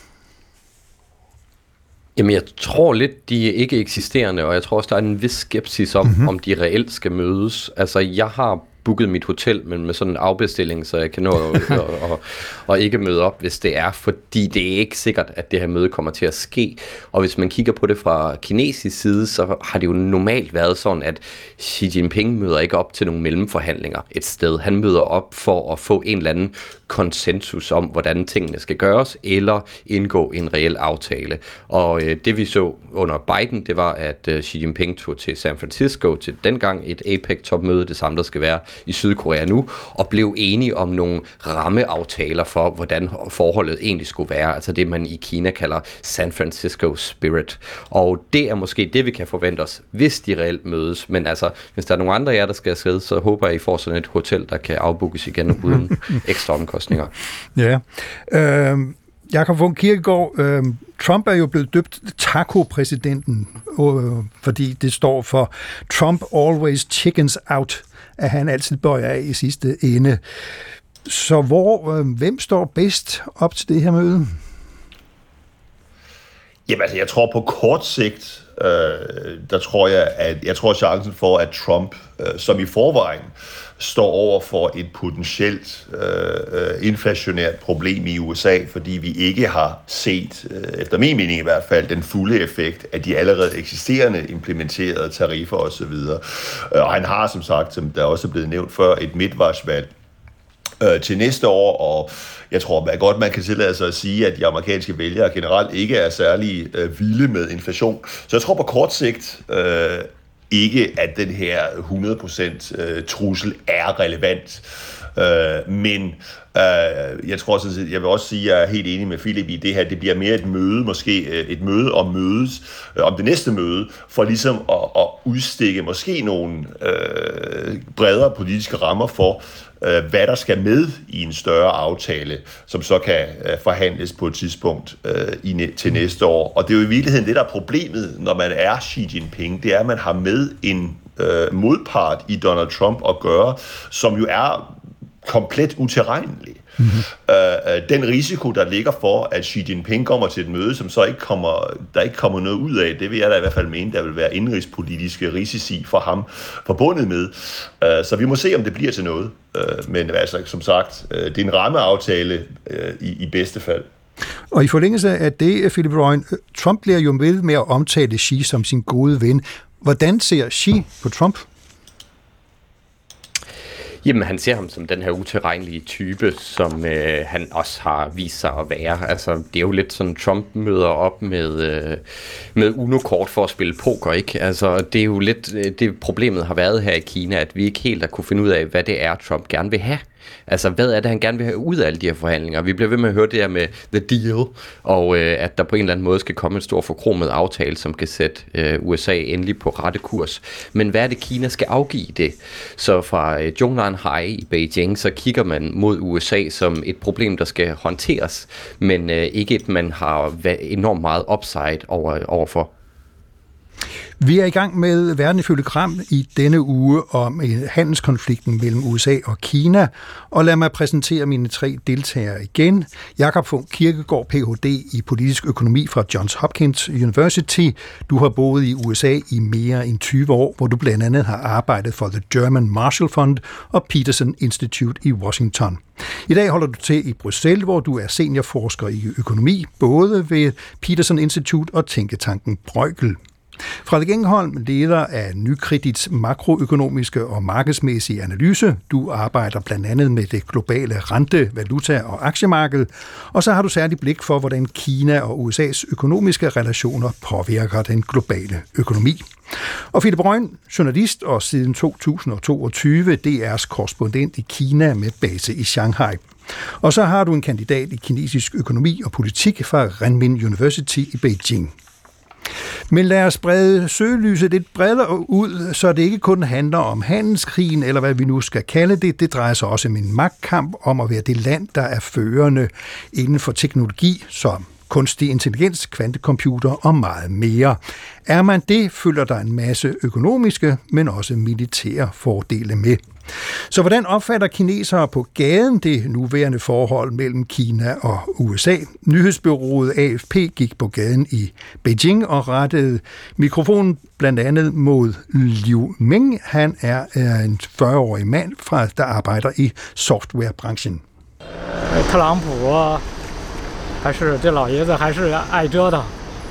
[SPEAKER 4] Jamen, jeg tror lidt, de er ikke eksisterende, og jeg tror også, der er en vis skepsis om, mm-hmm. om de reelt skal mødes. Altså, jeg har booket mit hotel, men med sådan en afbestilling, så jeg kan nå at, og, og, og ikke møde op, hvis det er, fordi det er ikke sikkert, at det her møde kommer til at ske. Og hvis man kigger på det fra kinesisk side, så har det jo normalt været sådan, at Xi Jinping møder ikke op til nogle mellemforhandlinger et sted. Han møder op for at få en eller anden konsensus om, hvordan tingene skal gøres, eller indgå en reel aftale. Og øh, det vi så under Biden, det var, at øh, Xi Jinping tog til San Francisco til dengang et APEC-topmøde, det samme der skal være i Sydkorea nu, og blev enige om nogle rammeaftaler for, hvordan forholdet egentlig skulle være. Altså det, man i Kina kalder San Francisco Spirit. Og det er måske det, vi kan forvente os, hvis de reelt mødes. Men altså, hvis der er nogle andre af jer, der skal afsted, så håber jeg, I får sådan et hotel, der kan afbookes igen uden ekstra omkostninger.
[SPEAKER 1] Ja. Øh, Jakob von Kierkegaard, øh, Trump er jo blevet døbt taco-præsidenten, øh, fordi det står for Trump always chickens out, at han altid bøjer af i sidste ende. Så hvor, øh, hvem står bedst op til det her møde?
[SPEAKER 5] Jamen altså, jeg tror på kort sigt, øh, der tror jeg, at jeg tror chancen for, at Trump, øh, som i forvejen, står over for et potentielt øh, inflationært problem i U S A, fordi vi ikke har set, øh, efter min mening i hvert fald, den fulde effekt af de allerede eksisterende implementerede tariffer osv. Og han har som sagt, som der også er blevet nævnt før, et midtvejsvalg øh, til næste år, og jeg tror at godt, man kan tillade sig at sige, at de amerikanske vælgere generelt ikke er særlig øh, vilde med inflation. Så jeg tror på kort sigt, øh, ikke, at den her hundrede procent øh, trussel er relevant. Øh, men øh, jeg tror sådan set, jeg vil også sige, at jeg er helt enig med Philip i det her, det bliver mere et møde, måske et møde om mødes, øh, om det næste møde, for ligesom at, at udstikke måske nogle øh, bredere politiske rammer for, øh, hvad der skal med i en større aftale, som så kan øh, forhandles på et tidspunkt øh, i, til næste år. Og det er jo i virkeligheden det, der er problemet, når man er Xi Jinping, det er, at man har med en øh, modpart i Donald Trump at gøre, som jo er komplet utilregnelig. Mm-hmm. Øh, den risiko, der ligger for, at Xi Jinping kommer til et møde, som så ikke kommer, der ikke kommer noget ud af, det vil jeg da i hvert fald mene, der vil være indrigspolitiske risici for ham forbundet med. Øh, så vi må se, om det bliver til noget. Øh, men altså, som sagt, øh, det er en rammeaftale øh, i, i bedste fald.
[SPEAKER 1] Og i forlængelse af det, Philip Røgn, Trump bliver jo ved med at omtale Xi som sin gode ven. Hvordan ser Xi på Trump?
[SPEAKER 4] Jamen, han ser ham som den her utilregnelige type, som øh, han også har vist sig at være. Altså, det er jo lidt sådan, Trump møder op med, øh, med Uno-kort for at spille poker, ikke? Altså, det er jo lidt, det problemet har været her i Kina, at vi ikke helt har kunne finde ud af, hvad det er, Trump gerne vil have. Altså, hvad er det, han gerne vil have ud af alle de her forhandlinger? Vi bliver ved med at høre det her med the deal, og øh, at der på en eller anden måde skal komme en stor forkromet aftale, som kan sætte øh, U S A endelig på rette kurs. Men hvad er det, Kina skal afgive det? Så fra øh, Zhongnanhai i Beijing, så kigger man mod U S A som et problem, der skal håndteres, men øh, ikke et, man har enormt meget upside over, overfor.
[SPEAKER 1] Vi er i gang med Verden ifølge Gram i denne uge om handelskonflikten mellem U S A og Kina, og lad mig præsentere mine tre deltagere igen. Jakob Funk Kirkegaard, P H D i politisk økonomi fra Johns Hopkins University. Du har boet i U S A i mere end tyve år, hvor du blandt andet har arbejdet for The German Marshall Fund og Peterson Institute i Washington. I dag holder du til i Bruxelles, hvor du er seniorforsker i økonomi, både ved Peterson Institute og tænketanken Bruegel. Frederik Engholm, leder af Nykredits makroøkonomiske og markedsmæssige analyse. Du arbejder blandt andet med det globale rente-, valuta- og aktiemarked, og så har du særligt blik for, hvordan Kina og U S A's økonomiske relationer påvirker den globale økonomi. Og Philip Røgn, journalist og siden to tusind og toogtyve D R's korrespondent i Kina med base i Shanghai. Og så har du en kandidat i kinesisk økonomi og politik fra Renmin University i Beijing. Men lad os brede søgelyset lidt bredere ud, så det ikke kun handler om handelskrigen, eller hvad vi nu skal kalde det. Det drejer sig også om en magtkamp om at være det land, der er førende inden for teknologi, som kunstig intelligens, kvantecomputer og meget mere. Er man det, følger der en masse økonomiske, men også militære fordele med. Så hvordan opfatter kinesere på gaden det nuværende forhold mellem Kina og U S A? Nyhedsbureauet A F P gik på gaden i Beijing og rettede mikrofonen blandt andet mod Liu Ming. Han er en fyrre-årig mand, fra, der arbejder i softwarebranchen.
[SPEAKER 9] Trump 还是这老爷子还是爱折腾。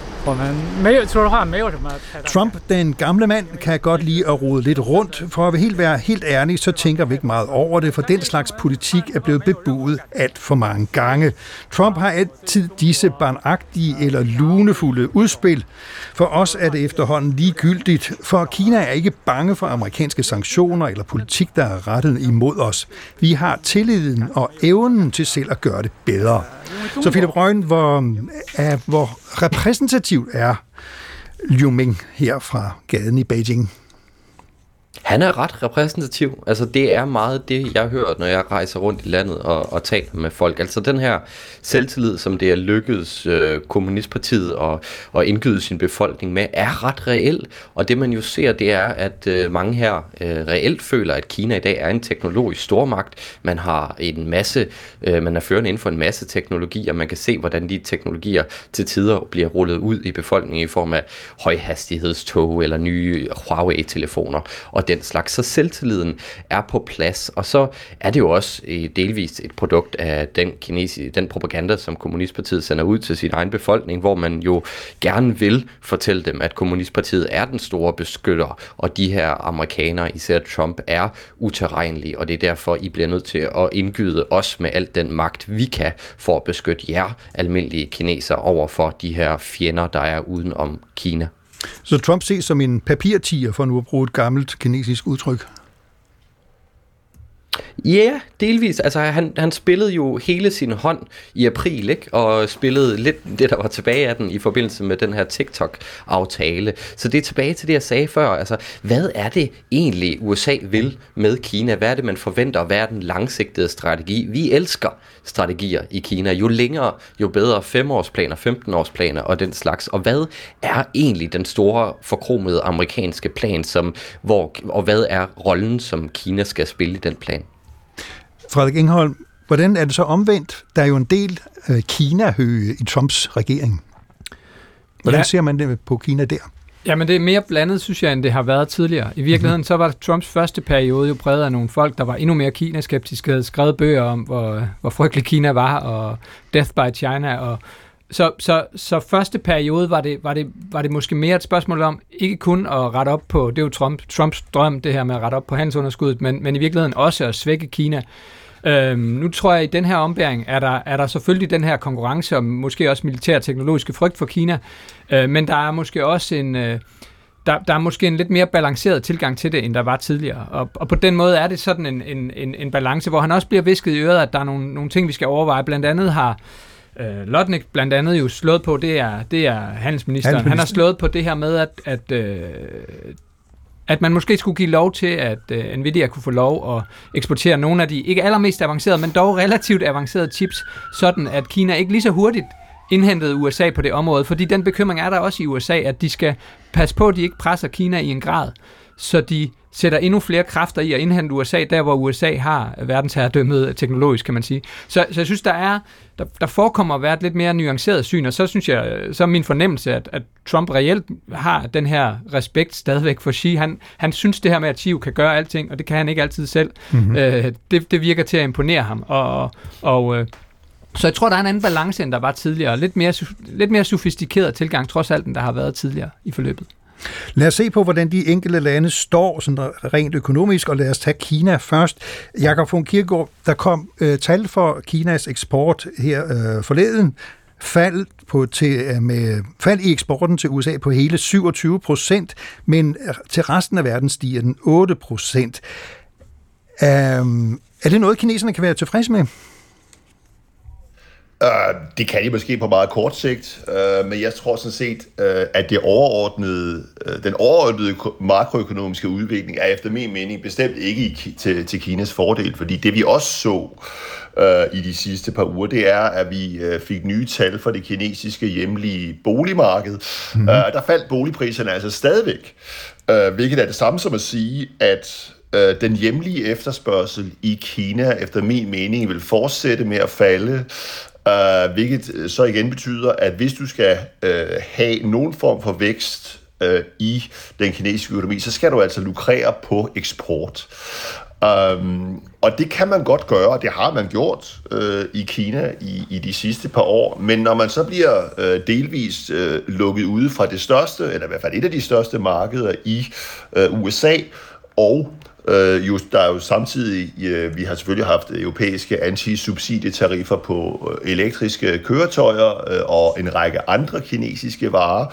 [SPEAKER 1] Trump, den gamle mand, kan godt lide at rode lidt rundt. For at helt være helt ærlig, så tænker vi ikke meget over det, for den slags politik er blevet bebudet alt for mange gange. Trump har altid disse barnagtige eller lunefulde udspil. For os er det efterhånden ligegyldigt, for Kina er ikke bange for amerikanske sanktioner eller politik, der er rettet imod os. Vi har tilliden og evnen til selv at gøre det bedre. Så Philip Røgn, hvor, er, hvor repræsentativt er Liu Ming her fra gaden i Beijing?
[SPEAKER 4] Han er ret repræsentativ. Altså det er meget det, jeg hører, når jeg rejser rundt i landet og, og taler med folk. Altså den her selvtillid, som det er lykkedes øh, Kommunistpartiet at, at indgyde sin befolkning med, er ret reel. Og det man jo ser, det er, at øh, mange her øh, reelt føler, at Kina i dag er en teknologisk stormagt. Man har en masse, øh, man er førende inden for en masse teknologier. Man kan se, hvordan de teknologier til tider bliver rullet ud i befolkningen i form af højhastighedstog eller nye Huawei-telefoner og den slags. Så selvtilliden er på plads, og så er det jo også delvist et produkt af den, kinesi, den propaganda, som Kommunistpartiet sender ud til sin egen befolkning, hvor man jo gerne vil fortælle dem, at Kommunistpartiet er den store beskytter, og de her amerikanere, især Trump, er utilregnelige, og det er derfor, I bliver nødt til at indgyde os med al den magt, vi kan, for at beskytte jer, almindelige kinesere, over for de her fjender, der er uden om Kina.
[SPEAKER 1] Så Trump ses som en papirtiger, for nu at bruge et gammelt kinesisk udtryk?
[SPEAKER 4] Ja, yeah, delvis. Altså, han, han spillede jo hele sin hånd i april, ikke? Og spillede lidt det, der var tilbage af den i forbindelse med den her TikTok-aftale. Så det er tilbage til det, jeg sagde før. Altså, hvad er det egentlig, U S A vil med Kina? Hvad er det, man forventer? Hvad er den langsigtede strategi? Vi elsker strategier i Kina. Jo længere, jo bedre. Femårsplaner, femten-årsplaner og den slags. Og hvad er egentlig den store, forkromede amerikanske plan, som, hvor, og hvad er rollen, som Kina skal spille i den plan?
[SPEAKER 1] Frederik Engholm, hvordan er det så omvendt? Der er jo en del øh, Kina-høge i Trumps regering. Hvordan ja. ser man det på Kina der?
[SPEAKER 6] Jamen det er mere blandet, synes jeg, end det har været tidligere. I virkeligheden mm-hmm. så var Trumps første periode jo præget af nogle folk, der var endnu mere Kina-skeptiske, havde skrevet bøger om, hvor, hvor frygtelig Kina var, og Death by China, og Så, så, så første periode var det, var, det, var det måske mere et spørgsmål om, ikke kun at rette op på, det er jo Trump, Trumps drøm, det her med at rette op på handelsunderskuddet, men, men i virkeligheden også at svække Kina. Øhm, nu tror jeg, at i den her ombæring er der, er der selvfølgelig den her konkurrence, og måske også militær og teknologiske frygt for Kina, øh, men der er måske også en, øh, der, der er måske en lidt mere balanceret tilgang til det, end der var tidligere. Og, og på den måde er det sådan en, en, en, en balance, hvor han også bliver visket i øret, at der er nogle, nogle ting, vi skal overveje. Blandt andet har øh, Lodnik blandt andet jo slået på, det er, det er handelsministeren. Han har slået på det her med, at, at, øh, at man måske skulle give lov til, at øh, Nvidia kunne få lov at eksportere nogle af de, ikke allermest avancerede, men dog relativt avancerede chips, sådan at Kina ikke lige så hurtigt indhentede U S A på det område, fordi den bekymring er der også i U S A, at de skal passe på, at de ikke presser Kina i en grad, så de sætter endnu flere kræfter i at indhente U S A, der hvor U S A har verdensherredømmet teknologisk, kan man sige. Så, så jeg synes, der er der, der forekommer at være et lidt mere nuanceret syn, og så synes jeg, så er min fornemmelse, at, at Trump reelt har den her respekt stadigvæk for Xi. Han, han synes det her med, at Xi kan gøre alting, og det kan han ikke altid selv. Mm-hmm. Øh, det, det virker til at imponere ham, og, og øh, så jeg tror, der er en anden balance, end der var tidligere. Lidt mere, lidt mere sofistikeret tilgang, trods alt, end der har været tidligere i forløbet.
[SPEAKER 1] Lad os se på, hvordan de enkelte lande står sådan rent økonomisk, og lad os tage Kina først. Jakob von Kierkegaard, der kom øh, tal for Kinas eksport her øh, forleden, fald, på, til, med, fald i eksporten til U S A på hele syvogtyve procent, men til resten af verden stiger den otte procent. Um, er det noget, kineserne kan være tilfredse med?
[SPEAKER 5] Uh, det kan de måske på meget kort sigt, uh, men jeg tror sådan set, uh, at det overordnede, uh, den overordnede makroøkonomiske udvikling er efter min mening bestemt ikke i, til, til Kinas fordel, fordi det vi også så uh, i de sidste par uger, det er, at vi uh, fik nye tal for det kinesiske hjemlige boligmarked. Mm-hmm. Uh, der faldt boligpriserne altså stadigvæk, uh, hvilket er det samme som at sige, at uh, den hjemlige efterspørgsel i Kina efter min mening vil fortsætte med at falde. Uh, hvilket så igen betyder, at hvis du skal uh, have nogen form for vækst uh, i den kinesiske økonomi, så skal du altså lukrere på eksport. Um, og det kan man godt gøre, og det har man gjort uh, i Kina i, i de sidste par år, men når man så bliver uh, delvist uh, lukket ude fra det største, eller i hvert fald et af de største markeder i uh, U S A, og Uh, just, der er jo samtidig, uh, vi har selvfølgelig haft europæiske anti-subsidietariffer på uh, elektriske køretøjer uh, og en række andre kinesiske varer.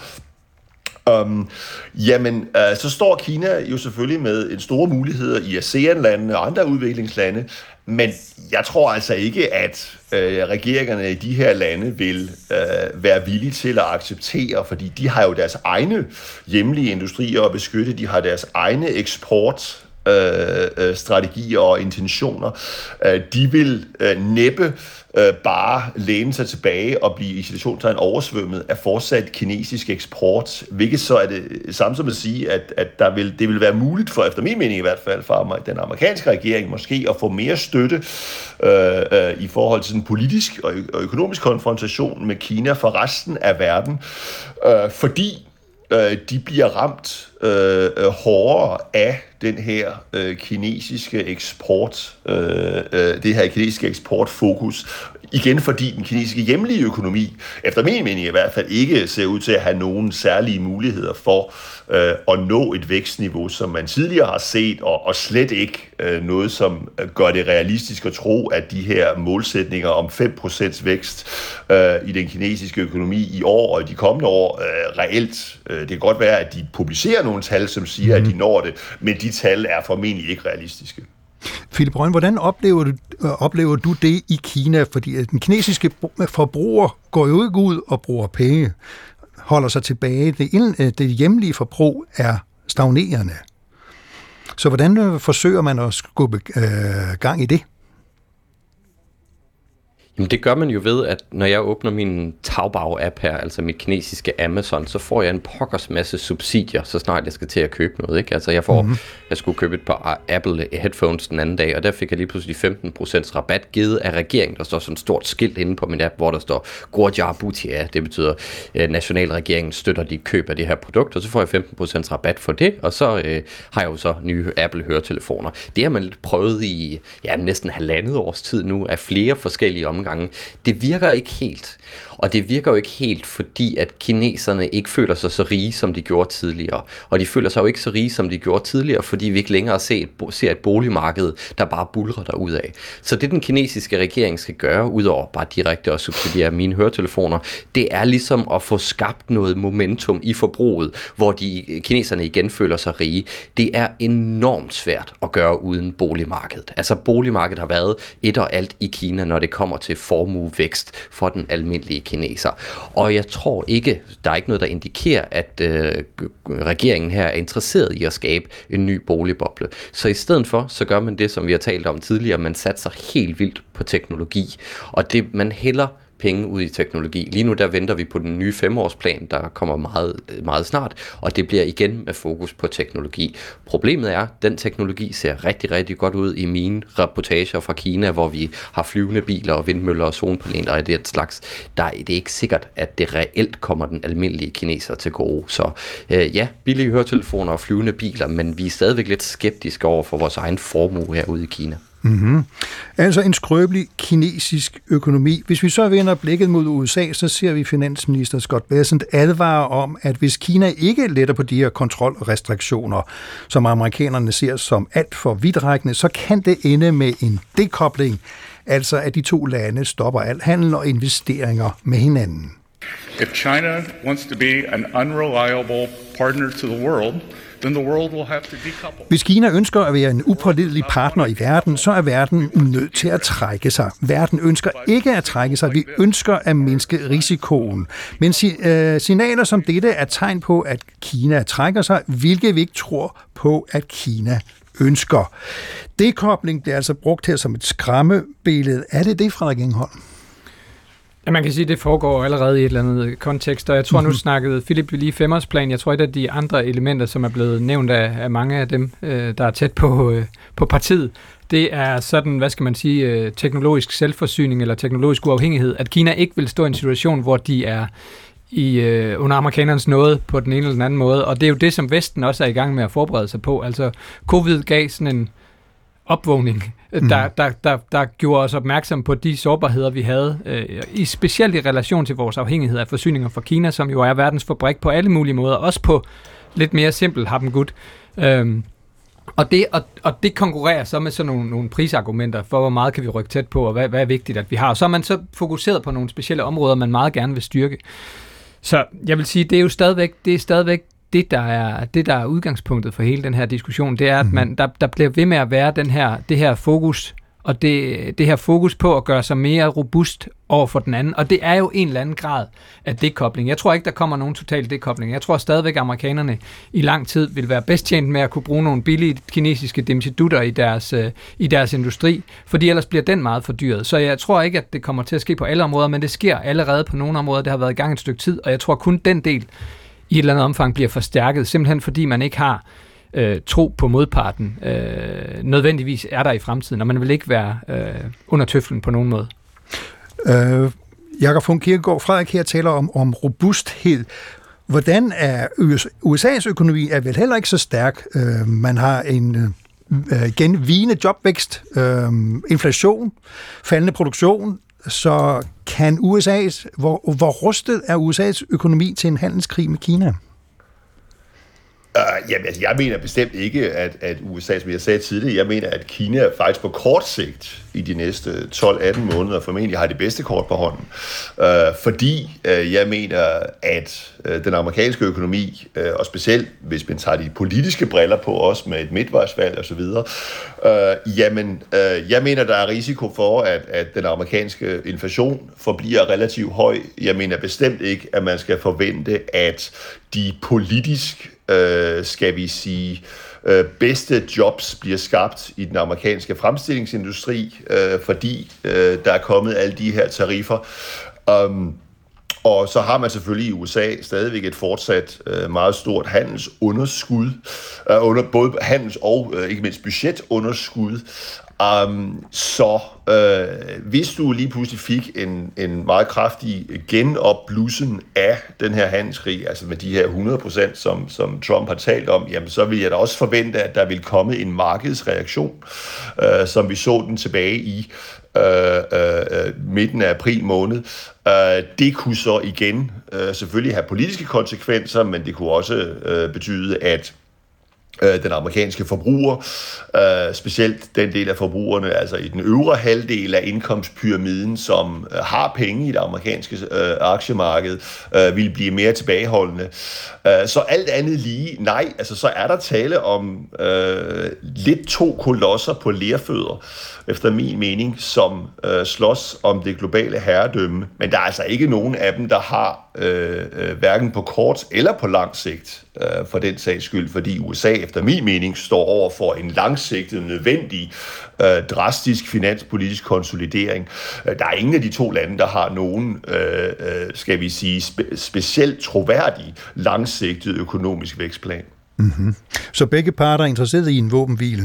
[SPEAKER 5] Um, jamen, uh, så står Kina jo selvfølgelig med en store muligheder i ASEAN-landene og andre udviklingslande, men jeg tror altså ikke, at uh, regeringerne i de her lande vil uh, være villige til at acceptere, fordi de har jo deres egne hjemlige industrier at beskytte, de har deres egne eksport Øh, strategier og intentioner. Øh, de vil øh, næppe øh, bare læne sig tilbage og blive i situationstegn oversvømmet af fortsat kinesisk eksport, hvilket så er det samme som at sige, at, at der vil, det vil være muligt for, efter min mening i hvert fald, for den amerikanske regering måske at få mere støtte øh, øh, i forhold til en politisk og, ø- og økonomisk konfrontation med Kina for resten af verden, øh, fordi øh, de bliver ramt øh, øh, hårdere af den her øh, kinesiske eksport, øh, øh, det her kinesiske eksportfokus, igen fordi den kinesiske hjemlige økonomi, efter min mening i hvert fald, ikke ser ud til at have nogen særlige muligheder for øh, at nå et vækstniveau, som man tidligere har set, og, og slet ikke øh, noget, som gør det realistisk at tro, at de her målsætninger om fem procent vækst øh, i den kinesiske økonomi i år og i de kommende år øh, reelt. Øh, det kan godt være, at de publicerer nogle tal, som siger, mm. at de når det, men de tal er formentlig ikke realistiske.
[SPEAKER 1] Philip Rønn, hvordan oplever du, oplever du det i Kina? Fordi den kinesiske forbruger går jo ikke ud og bruger penge, holder sig tilbage. Det, det hjemlige forbrug er stagnerende. Så hvordan forsøger man at skubbe øh, gang i det?
[SPEAKER 4] Jamen det gør man jo ved, at når jeg åbner min Taobao-app her, altså mit kinesiske Amazon, så får jeg en pokkers masse subsidier, så snart jeg skal til at købe noget, ikke? Altså jeg får, mm-hmm. jeg skulle købe et par Apple headphones den anden dag, og der fik jeg lige pludselig femten procent rabat givet af regeringen. Der står sådan et stort skilt inde på min app, hvor der står Guoja Butia, det betyder, at nationalregeringen støtter de køb af det her produkt, og så får jeg femten procent rabat for det, og så øh, har jeg jo så nye Apple-høretelefoner. Det har man lidt prøvet i ja, næsten halvandet års tid nu, af flere forskellige omgange. mange gange. Det virker ikke helt. Og det virker jo ikke helt, fordi at kineserne ikke føler sig så rige, som de gjorde tidligere. Og de føler sig jo ikke så rige, som de gjorde tidligere, fordi vi ikke længere ser et, ser et boligmarked, der bare buldrer derudad. Så det, den kinesiske regering skal gøre, udover bare direkte at subsidiere mine høretelefoner, det er ligesom at få skabt noget momentum i forbruget, hvor de kineserne igen føler sig rige. Det er enormt svært at gøre uden boligmarkedet. Altså boligmarkedet har været et og alt i Kina, når det kommer til formuevækst for den almindelige kineser. Og jeg tror ikke, der er ikke noget, der indikerer, at øh, regeringen her er interesseret i at skabe en ny boligboble. Så i stedet for, så gør man det, som vi har talt om tidligere, man satser helt vildt på teknologi. Og det, man hælder penge ud i teknologi. Lige nu der venter vi på den nye femårsplan, der kommer meget, meget snart, og det bliver igen med fokus på teknologi. Problemet er, at den teknologi ser rigtig, rigtig godt ud i mine reportager fra Kina, hvor vi har flyvende biler og vindmøller og solpaneler og det slags. Der er det er ikke sikkert, at det reelt kommer den almindelige kineser til gode. Så øh, ja, billige høretelefoner og flyvende biler, men vi er stadigvæk lidt skeptiske over for vores egen formue herude i Kina.
[SPEAKER 1] Mm-hmm. Altså en skrøbelig kinesisk økonomi. Hvis vi så vender blikket mod U S A, så ser vi finansminister Scott Bessent advare om, at hvis Kina ikke letter på de her kontrolrestriktioner, som amerikanerne ser som alt for vidtrækkende, så kan det ende med en dekobling, altså at de to lande stopper al handel og investeringer med hinanden.
[SPEAKER 2] If China wants to be an unreliable partner to the world, then the world will have to decouple.
[SPEAKER 1] Hvis Kina ønsker at være en upålidelig partner i verden, så er verden nødt til at trække sig. Verden ønsker ikke at trække sig. Vi ønsker at mindske risikoen. Men signaler som dette er tegn på, at Kina trækker sig, hvilket vi ikke tror på, at Kina ønsker. Dekobling bliver altså brugt her som et skræmmebillede. Er det det, Frederik Engholm?
[SPEAKER 6] Ja, man kan sige, at det foregår allerede i et eller andet kontekst, og jeg tror, nu snakkede Philip lige femårsplan. Jeg tror, et af de andre elementer, som er blevet nævnt af, af mange af dem, øh, der er tæt på, øh, på partiet, det er sådan, hvad skal man sige, øh, teknologisk selvforsyning eller teknologisk uafhængighed, at Kina ikke vil stå i en situation, hvor de er i, øh, under amerikanernes nåde på den ene eller den anden måde, og det er jo det, som Vesten også er i gang med at forberede sig på. Altså, covid gav sådan en opvågning, mm. der, der, der, der gjorde os opmærksom på de sårbarheder, vi havde, øh, i specielt i relation til vores afhængighed af forsyninger fra Kina, som jo er verdens fabrik på alle mulige måder, også på lidt mere simpelt har dem godt. Øhm, og, det, og, og det konkurrerer så med sådan nogle, nogle prisargumenter for, hvor meget kan vi rykke tæt på, og hvad, hvad er vigtigt, at vi har. Og så er man så fokuseret på nogle specielle områder, man meget gerne vil styrke. Så jeg vil sige, det er jo stadigvæk, det er stadigvæk Det der, er, det, der er udgangspunktet for hele den her diskussion, det er, at man, der, der bliver ved med at være den her, det her fokus, og det, det her fokus på at gøre sig mere robust over for den anden. Og det er jo en eller anden grad af dekobling. Jeg tror ikke, der kommer nogen total dekobling. Jeg tror stadigvæk, at amerikanerne i lang tid vil være bedst tjent med at kunne bruge nogle billige kinesiske dimsedutter i deres, øh, i deres industri, fordi ellers bliver den meget fordyret. Så jeg tror ikke, at det kommer til at ske på alle områder, men det sker allerede på nogle områder. Det har været i gang et stykke tid, og jeg tror kun den del i et eller andet omfang bliver forstærket, simpelthen fordi man ikke har øh, tro på modparten. Øh, nødvendigvis er der i fremtiden, og man vil ikke være øh, under tøflen på nogen måde.
[SPEAKER 1] Øh, Jakob von Kirkegaard, Frederik her taler om, om robusthed. Hvordan er U S A's økonomi er vel heller ikke så stærk. Øh, man har en øh, igen vigende jobvækst, øh, inflation, faldende produktion. Så kan U S A's, hvor, hvor rustet er U S A's økonomi til en handelskrig med Kina?
[SPEAKER 5] Uh, jamen, altså, jeg mener bestemt ikke, at, at U S A, som jeg sagde tidligere, jeg mener, at Kina faktisk på kort sigt i de næste tolv atten måneder formentlig har det bedste kort på hånden. Uh, fordi uh, jeg mener, at uh, den amerikanske økonomi, uh, og specielt hvis man tager de politiske briller på, også med et midtvejsvalg osv., uh, jamen, uh, jeg mener, der er risiko for, at, at den amerikanske inflation forbliver relativt høj. Jeg mener bestemt ikke, at man skal forvente, at de politisk Øh, skal vi sige, øh, bedste jobs bliver skabt i den amerikanske fremstillingsindustri, øh, fordi øh, der er kommet alle de her tariffer. Um, og så har man selvfølgelig i U S A stadigvæk et fortsat øh, meget stort handelsunderskud, øh, under både handels- og øh, ikke mindst budgetunderskud. Um, så øh, hvis du lige pludselig fik en, en meget kraftig genopblussen af den her handelskrig, altså med de her hundrede procent, som, som Trump har talt om, jamen så vil jeg da også forvente, at der vil komme en markedsreaktion, øh, som vi så den tilbage i øh, øh, midten af april måned. Øh, det kunne så igen øh, selvfølgelig have politiske konsekvenser, men det kunne også øh, betyde, at den amerikanske forbruger, øh, specielt den del af forbrugerne, altså i den øvre halvdel af indkomstpyramiden, som øh, har penge i det amerikanske øh, aktiemarked, øh, vil blive mere tilbageholdende. Øh, så alt andet lige, nej, altså så er der tale om øh, lidt to kolosser på lerfødder, efter min mening, som øh, slås om det globale herredømme, men der er altså ikke nogen af dem, der har øh, øh, hverken på kort eller på lang sigt, øh, for den sags skyld, fordi U S A efter min mening står over for en langsigtet, nødvendig, øh, drastisk finanspolitisk konsolidering. Der er ingen af de to lande, der har nogen, øh, skal vi sige, spe- specielt troværdig, langsigtet økonomisk vækstplan.
[SPEAKER 1] Mm-hmm. Så begge parter er interesseret i en våbenhvile?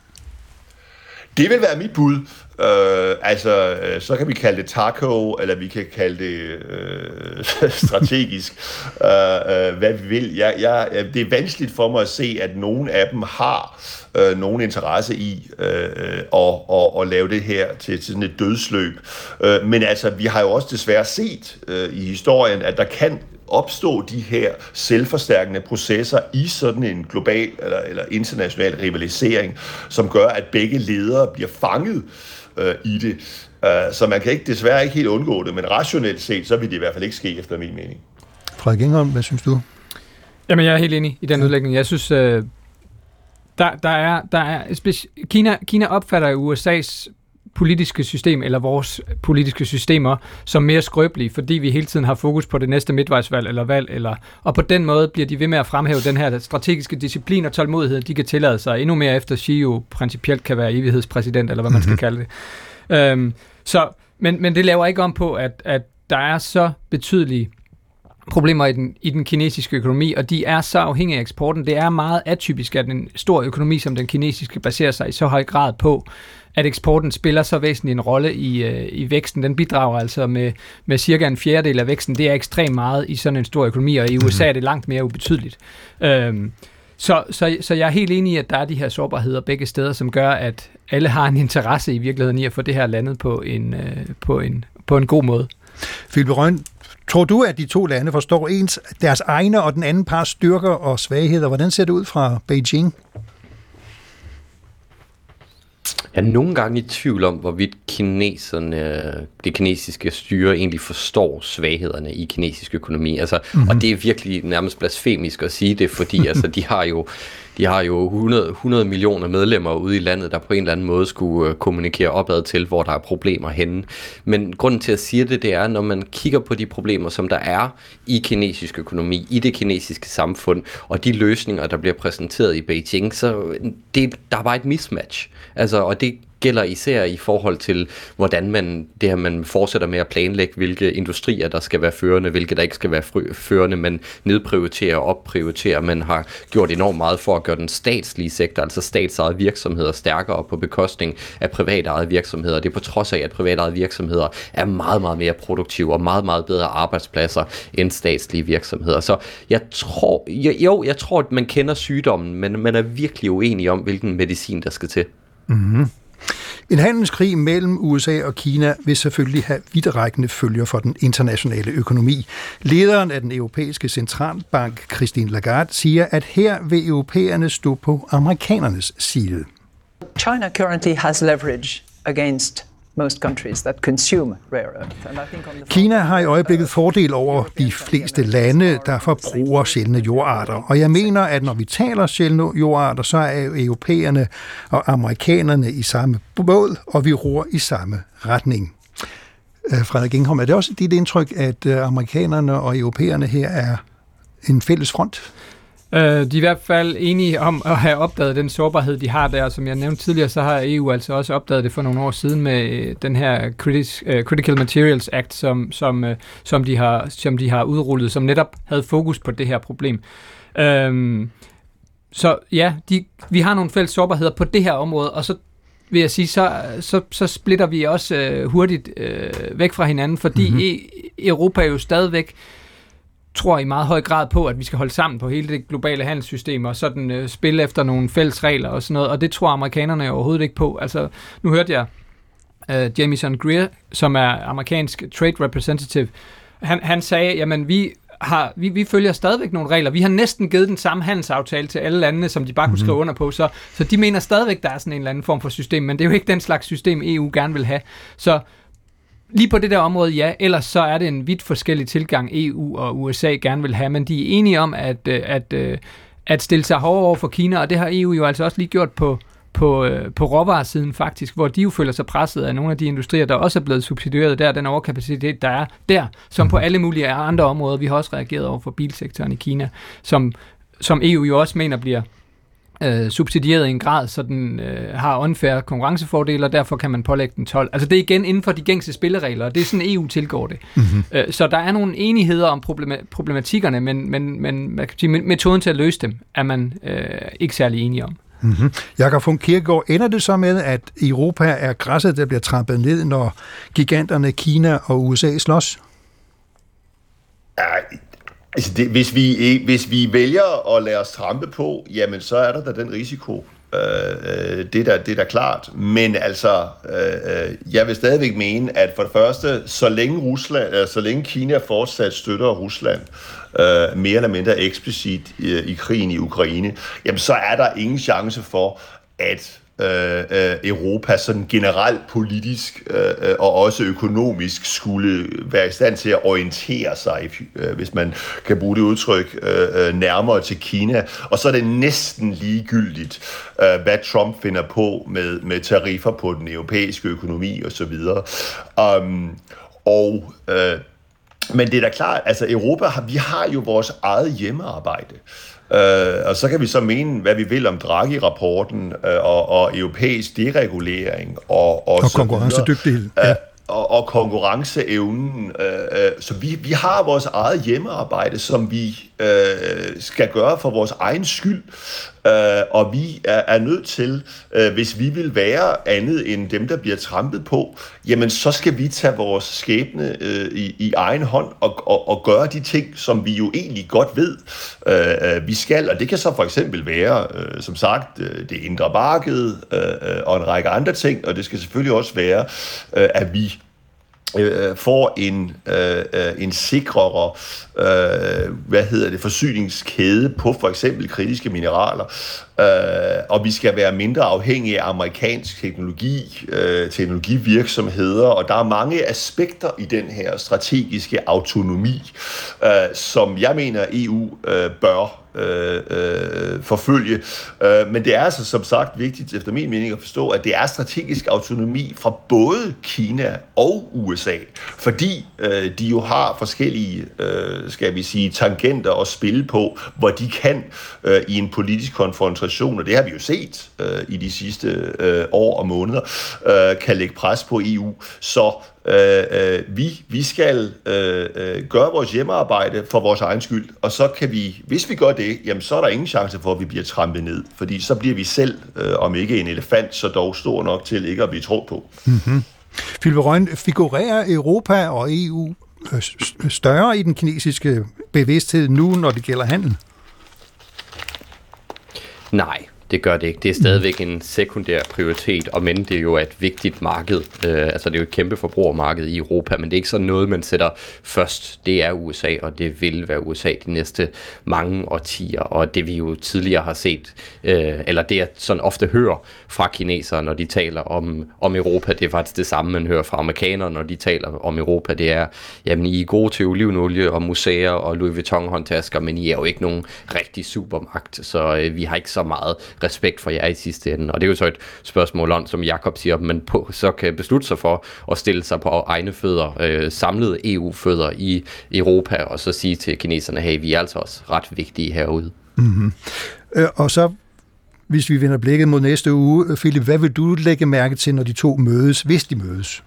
[SPEAKER 5] Det vil være mit bud. Øh, altså, så kan vi kalde det taco, eller vi kan kalde det øh, strategisk, øh, øh, hvad vi vil. Jeg, jeg, det er vanskeligt for mig at se, at nogen af dem har øh, nogen interesse i øh, at, at, at lave det her til, til sådan et dødsløb. Øh, men altså, vi har jo også desværre set øh, i historien, at der kan opstå de her selvforstærkende processer i sådan en global eller, eller international rivalisering, som gør, at begge ledere bliver fanget øh, i det. Uh, så man kan ikke, desværre ikke helt undgå det, men rationelt set, så vil det i hvert fald ikke ske, efter min mening.
[SPEAKER 1] Frederik Engholm, hvad synes du?
[SPEAKER 6] Jamen, jeg er helt enig i den udlægning. Jeg synes, øh, der, der er, der er speci- Kina, Kina opfatter U S A's politiske system, eller vores politiske systemer, som mere skrøbelige, fordi vi hele tiden har fokus på det næste midtvejsvalg eller valg, eller, og på den måde bliver de ved med at fremhæve den her strategiske disciplin og tålmodighed, de kan tillade sig endnu mere, efter Xi jo principielt kan være evighedspræsident, eller hvad man skal kalde det. Øhm, så, men, men det laver ikke om på, at, at der er så betydelige problemer i den, i den kinesiske økonomi, og de er så afhængige af eksporten. Det er meget atypisk, at en stor økonomi som den kinesiske baserer sig i så høj grad på, at eksporten spiller så væsentlig en rolle i, øh, i væksten. Den bidrager altså med, med cirka en fjerdedel af væksten. Det er ekstremt meget i sådan en stor økonomi, og i U S A er det langt mere ubetydeligt. Øhm, så, så, så jeg er helt enig i, at der er de her sårbarheder begge steder, som gør, at alle har en interesse i virkeligheden i at få det her landet på en, øh, på en, på en god måde.
[SPEAKER 1] Philip Røn, tror du, at de to lande forstår ens deres egne og den anden parts styrker og svagheder? Hvordan ser det ud fra Beijing?
[SPEAKER 4] Jeg er nogle gange i tvivl om, hvorvidt kineserne, det kinesiske styre egentlig forstår svaghederne i kinesisk økonomi. Altså, mm-hmm. Og det er virkelig nærmest blasfemisk at sige det, fordi altså, de har jo De har jo hundrede, hundrede millioner medlemmer ude i landet, der på en eller anden måde skulle kommunikere opad til, hvor der er problemer henne. Men grunden til at sige det, det er, når man kigger på de problemer, som der er i kinesisk økonomi, i det kinesiske samfund, og de løsninger, der bliver præsenteret i Beijing, så det, der er bare et mismatch. Altså, og det gælder især i forhold til, hvordan man, det her, man fortsætter med at planlægge, hvilke industrier, der skal være førende, hvilke der ikke skal være førende, men nedprioriterer og opprioriterer. Man har gjort enormt meget for at gøre den statslige sektor, altså statsejede virksomheder, stærkere på bekostning af privatejede virksomheder. Det er på trods af, at privatejede virksomheder er meget, meget mere produktive og meget, meget bedre arbejdspladser end statslige virksomheder. Så jeg tror, jo, jeg tror, at man kender sygdommen, men man er virkelig uenig om, hvilken medicin der skal til.
[SPEAKER 1] Mm-hmm. En handelskrig mellem U S A og Kina vil selvfølgelig have vidtrækkende følger for den internationale økonomi. Lederen af den europæiske centralbank, Christine Lagarde, siger, at her vil europæerne stå på amerikanernes side.
[SPEAKER 10] China currently has leverage against most countries that consume rare earth. And I think on the
[SPEAKER 1] Kina har i øjeblikket fordel over de fleste lande, der forbruger sjældne jordarter. Og jeg mener, at når vi taler sjældne jordarter, så er europæerne og amerikanerne i samme båd, og vi ror i samme retning. Frederik Engholm, er det også dit indtryk, at amerikanerne og europæerne her er en fælles front?
[SPEAKER 6] De er i hvert fald enige om at have opdaget den sårbarhed, de har der. Som jeg nævnte tidligere, så har E U altså også opdaget det for nogle år siden med den her Critical Materials Act, som, som, som, de, har, som de har udrullet, som netop havde fokus på det her problem. Øhm, så ja, de, vi har nogle fælles sårbarheder på det her område, og så vil jeg sige, så, så, så splitter vi også øh, hurtigt øh, væk fra hinanden, fordi mm-hmm. e- Europa er jo stadigvæk tror i meget høj grad på, at vi skal holde sammen på hele det globale handelssystem og sådan øh, spille efter nogle fælles regler og sådan noget, og det tror amerikanerne overhovedet ikke på. Altså, nu hørte jeg uh, Jamieson Greer, som er amerikansk trade representative, han, han sagde, jamen vi har, vi, vi følger stadigvæk nogle regler. Vi har næsten givet den samme handelsaftale til alle landene, som de bare kunne skrive under på, så, så de mener stadigvæk, der er sådan en eller anden form for system, men det er jo ikke den slags system, E U gerne vil have. Så lige på det der område, ja, ellers så er det en vidt forskellig tilgang, E U og U S A gerne vil have, men de er enige om at, at, at stille sig hårdere over for Kina, og det har E U jo altså også lige gjort på, på, på råvaresiden faktisk, hvor de jo føler sig presset af nogle af de industrier, der også er blevet subsidieret der, den overkapacitet, der er der, som på alle mulige andre områder. Vi har også reageret over for bilsektoren i Kina, som, som E U jo også mener bliver øh, subsidieret i en grad, så den øh, har unfair konkurrencefordele, og derfor kan man pålægge den told. Altså det er igen inden for de gængse spilleregler, og det er sådan E U tilgår det. Mm-hmm. Øh, så der er nogle enigheder om problema- problematikkerne, men, men, men man kan sige, metoden til at løse dem er man øh, ikke særlig enige om.
[SPEAKER 1] Mm-hmm. Jakob von Kierkegaard, ender det så med, at Europa er græsset, der bliver trampet ned, når giganterne Kina og U S A slås?
[SPEAKER 5] Ja, altså det, hvis, vi, hvis vi vælger at lade os trampe på, jamen så er der da den risiko. Øh, det, er da, det er da klart. Men altså, øh, jeg vil stadigvæk mene, at for det første, så længe, Rusland, øh, så længe Kina fortsat støtter Rusland, øh, mere eller mindre eksplicit i, i krigen i Ukraine, jamen så er der ingen chance for, at Europa sådan generelt politisk øh, og også økonomisk skulle være i stand til at orientere sig, øh, hvis man kan bruge det udtryk, øh, nærmere til Kina. Og så er det næsten ligegyldigt, øh, hvad Trump finder på med, med tariffer på den europæiske økonomi osv. Um, og øh, men det er da klart, altså Europa, har, vi har jo vores eget hjemmearbejde. Uh, og så kan vi så mene, hvad vi vil om Draghi-rapporten uh, og, og europæisk deregulering og, og,
[SPEAKER 1] og konkurrencedygtighed. Ja.
[SPEAKER 5] Uh, og, og konkurrenceevnen. Uh, uh, så vi, vi har vores eget hjemmearbejde, som vi uh, skal gøre for vores egen skyld. Uh, og vi er, er nødt til, uh, hvis vi vil være andet end dem, der bliver trampet på, jamen så skal vi tage vores skæbne uh, i, i egen hånd og, og, og gøre de ting, som vi jo egentlig godt ved, uh, vi skal. Og det kan så for eksempel være, uh, som sagt, uh, det indre marked uh, og en række andre ting, og det skal selvfølgelig også være, uh, at vi øh, får en, øh, en sikrere øh, hvad hedder det, forsyningskæde på for eksempel kritiske mineraler, øh, og vi skal være mindre afhængige af amerikansk teknologi, øh, teknologivirksomheder, og der er mange aspekter i den her strategiske autonomi, øh, som jeg mener E U øh, bør Øh, øh, forfølge. Øh, men det er altså som sagt vigtigt, efter min mening, at forstå, at det er strategisk autonomi fra både Kina og U S A, fordi øh, de jo har forskellige, øh, skal vi sige, tangenter at spille på, hvor de kan øh, i en politisk konfrontation, og det har vi jo set øh, i de sidste øh, år og måneder, øh, kan lægge pres på E U. Så Øh, øh, vi, vi skal øh, øh, gøre vores hjemmearbejde for vores egen skyld, og så kan vi, hvis vi gør det, jamen så er der ingen chance for, at vi bliver trampet ned, fordi så bliver vi selv, øh, om ikke en elefant, så dog stor nok til ikke at blive trådt på.
[SPEAKER 1] Mm-hmm. Philip Rønn, figurerer Europa og E U større i den kinesiske bevidsthed nu, når det gælder handel?
[SPEAKER 4] Nej. Det gør det ikke. Det er stadigvæk en sekundær prioritet, og men det er jo et vigtigt marked. Øh, altså det er jo et kæmpe forbrugermarked i Europa, men det er ikke sådan noget, man sætter først. Det er U S A, og det vil være U S A de næste mange årtier. Og det vi jo tidligere har set, øh, eller det jeg sådan ofte hører fra kinesere, når de taler om, om Europa, det er faktisk det samme, man hører fra amerikanere, når de taler om Europa. Det er, jamen I er gode til olivenolie og museer og Louis Vuitton håndtasker, men I er jo ikke nogen rigtig supermagt, så øh, vi har ikke så meget respekt for jer i sidste ende. Og det er jo så et spørgsmål om, som Jakob siger, man på, så kan beslutte sig for at stille sig på egne fødder, øh, samlede E U-fødder i Europa, og så sige til kineserne, hey, vi er altså også ret vigtige herude.
[SPEAKER 1] Mm-hmm. Øh, og så, hvis vi vender blikket mod næste uge, Philip, hvad vil du lægge mærke til, når de to mødes, hvis de mødes?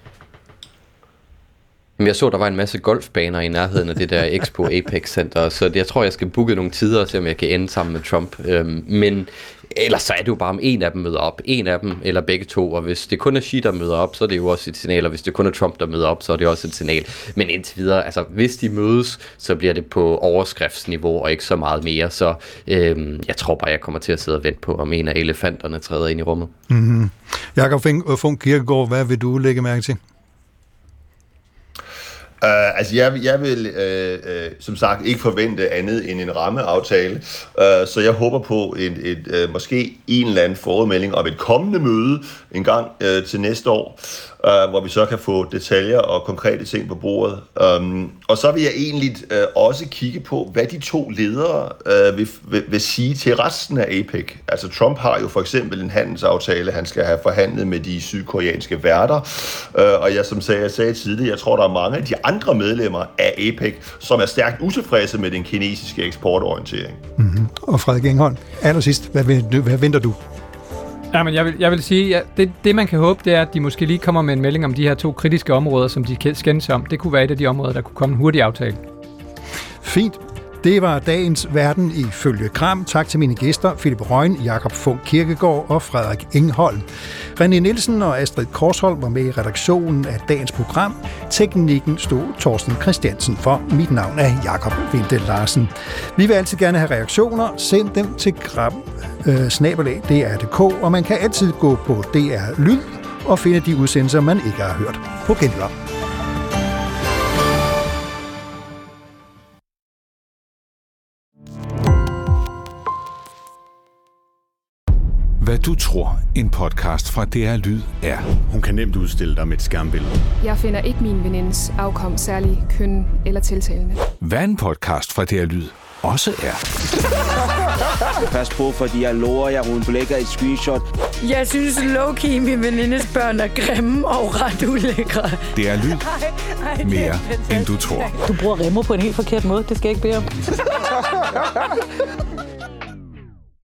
[SPEAKER 4] Jeg så, der var en masse golfbaner i nærheden af det der Expo Apex Center, så jeg tror, jeg skal booke nogle tider og se, om jeg kan ende sammen med Trump. Men Ellers så er det jo bare, om en af dem møder op. En af dem, eller begge to. Og hvis det kun er Xi, der møder op, så er det jo også et signal. Og hvis det kun er Trump, der møder op, så er det også et signal. Men indtil videre, altså hvis de mødes, så bliver det på overskriftsniveau og ikke så meget mere. Så øhm, jeg tror bare, jeg kommer til at sidde og vente på, om en af elefanterne træder ind i rummet.
[SPEAKER 1] Mm-hmm. Jakob Funk Kirkegaard, hvad vil du lægge mærke til?
[SPEAKER 5] Uh, altså jeg, jeg vil uh, uh, som sagt ikke forvente andet end en rammeaftale, uh, så jeg håber på et, et, uh, måske en eller anden forudmelding om et kommende møde en gang uh, til næste år, uh, hvor vi så kan få detaljer og konkrete ting på bordet. Um, og så vil jeg egentlig uh, også kigge på, hvad de to ledere uh, vil, vil, vil sige til resten af APEC. Altså Trump har jo for eksempel en handelsaftale, han skal have forhandlet med de sydkoreanske værter, uh, og jeg som sagde, jeg sagde tidligere, jeg tror der er mange af de andre medlemmer af APEC, som er stærkt utilfredse med den kinesiske eksportorientering.
[SPEAKER 1] Mm-hmm. Og Frederik Engholm, allersidst, hvad, hvad venter du?
[SPEAKER 6] Ja, men jeg vil, jeg vil sige, at det, det man kan håbe, det er, at de måske lige kommer med en melding om de her to kritiske områder, som de skændes om. Det kunne være et af de områder, der kunne komme en hurtig aftale.
[SPEAKER 1] Fint. Det var dagens Verden ifølge Kram. Tak til mine gæster, Philip Røgn, Jakob Funk Kirkegaard og Frederik Engholm. René Nielsen og Astrid Korsholm var med i redaktionen af dagens program. Teknikken stod Torsten Christiansen for. Mit navn er Jakob Vinde Larsen. Vi vil altid gerne have reaktioner. Send dem til Kram øh, snabelag D R punktum d k, og man kan altid gå på D R Lyd og finde de udsendelser, man ikke har hørt. På genhør.
[SPEAKER 11] Hvad du tror, en podcast fra D R Lyd er.
[SPEAKER 12] Hun kan nemt udstille dig med et skærmbillede.
[SPEAKER 13] Jeg finder ikke min venindes afkom særlig køn eller tiltalende.
[SPEAKER 11] Hvad en podcast fra D R Lyd også er.
[SPEAKER 14] Pas på, fordi jeg lover jer, hun blækker et screenshot.
[SPEAKER 15] Jeg synes low-key, min venindes børn er grimme og ret ulækre.
[SPEAKER 11] D R Lyd. Mere end du tror.
[SPEAKER 15] Du bruger remmer på en helt forkert måde. Det skal jeg ikke bede om.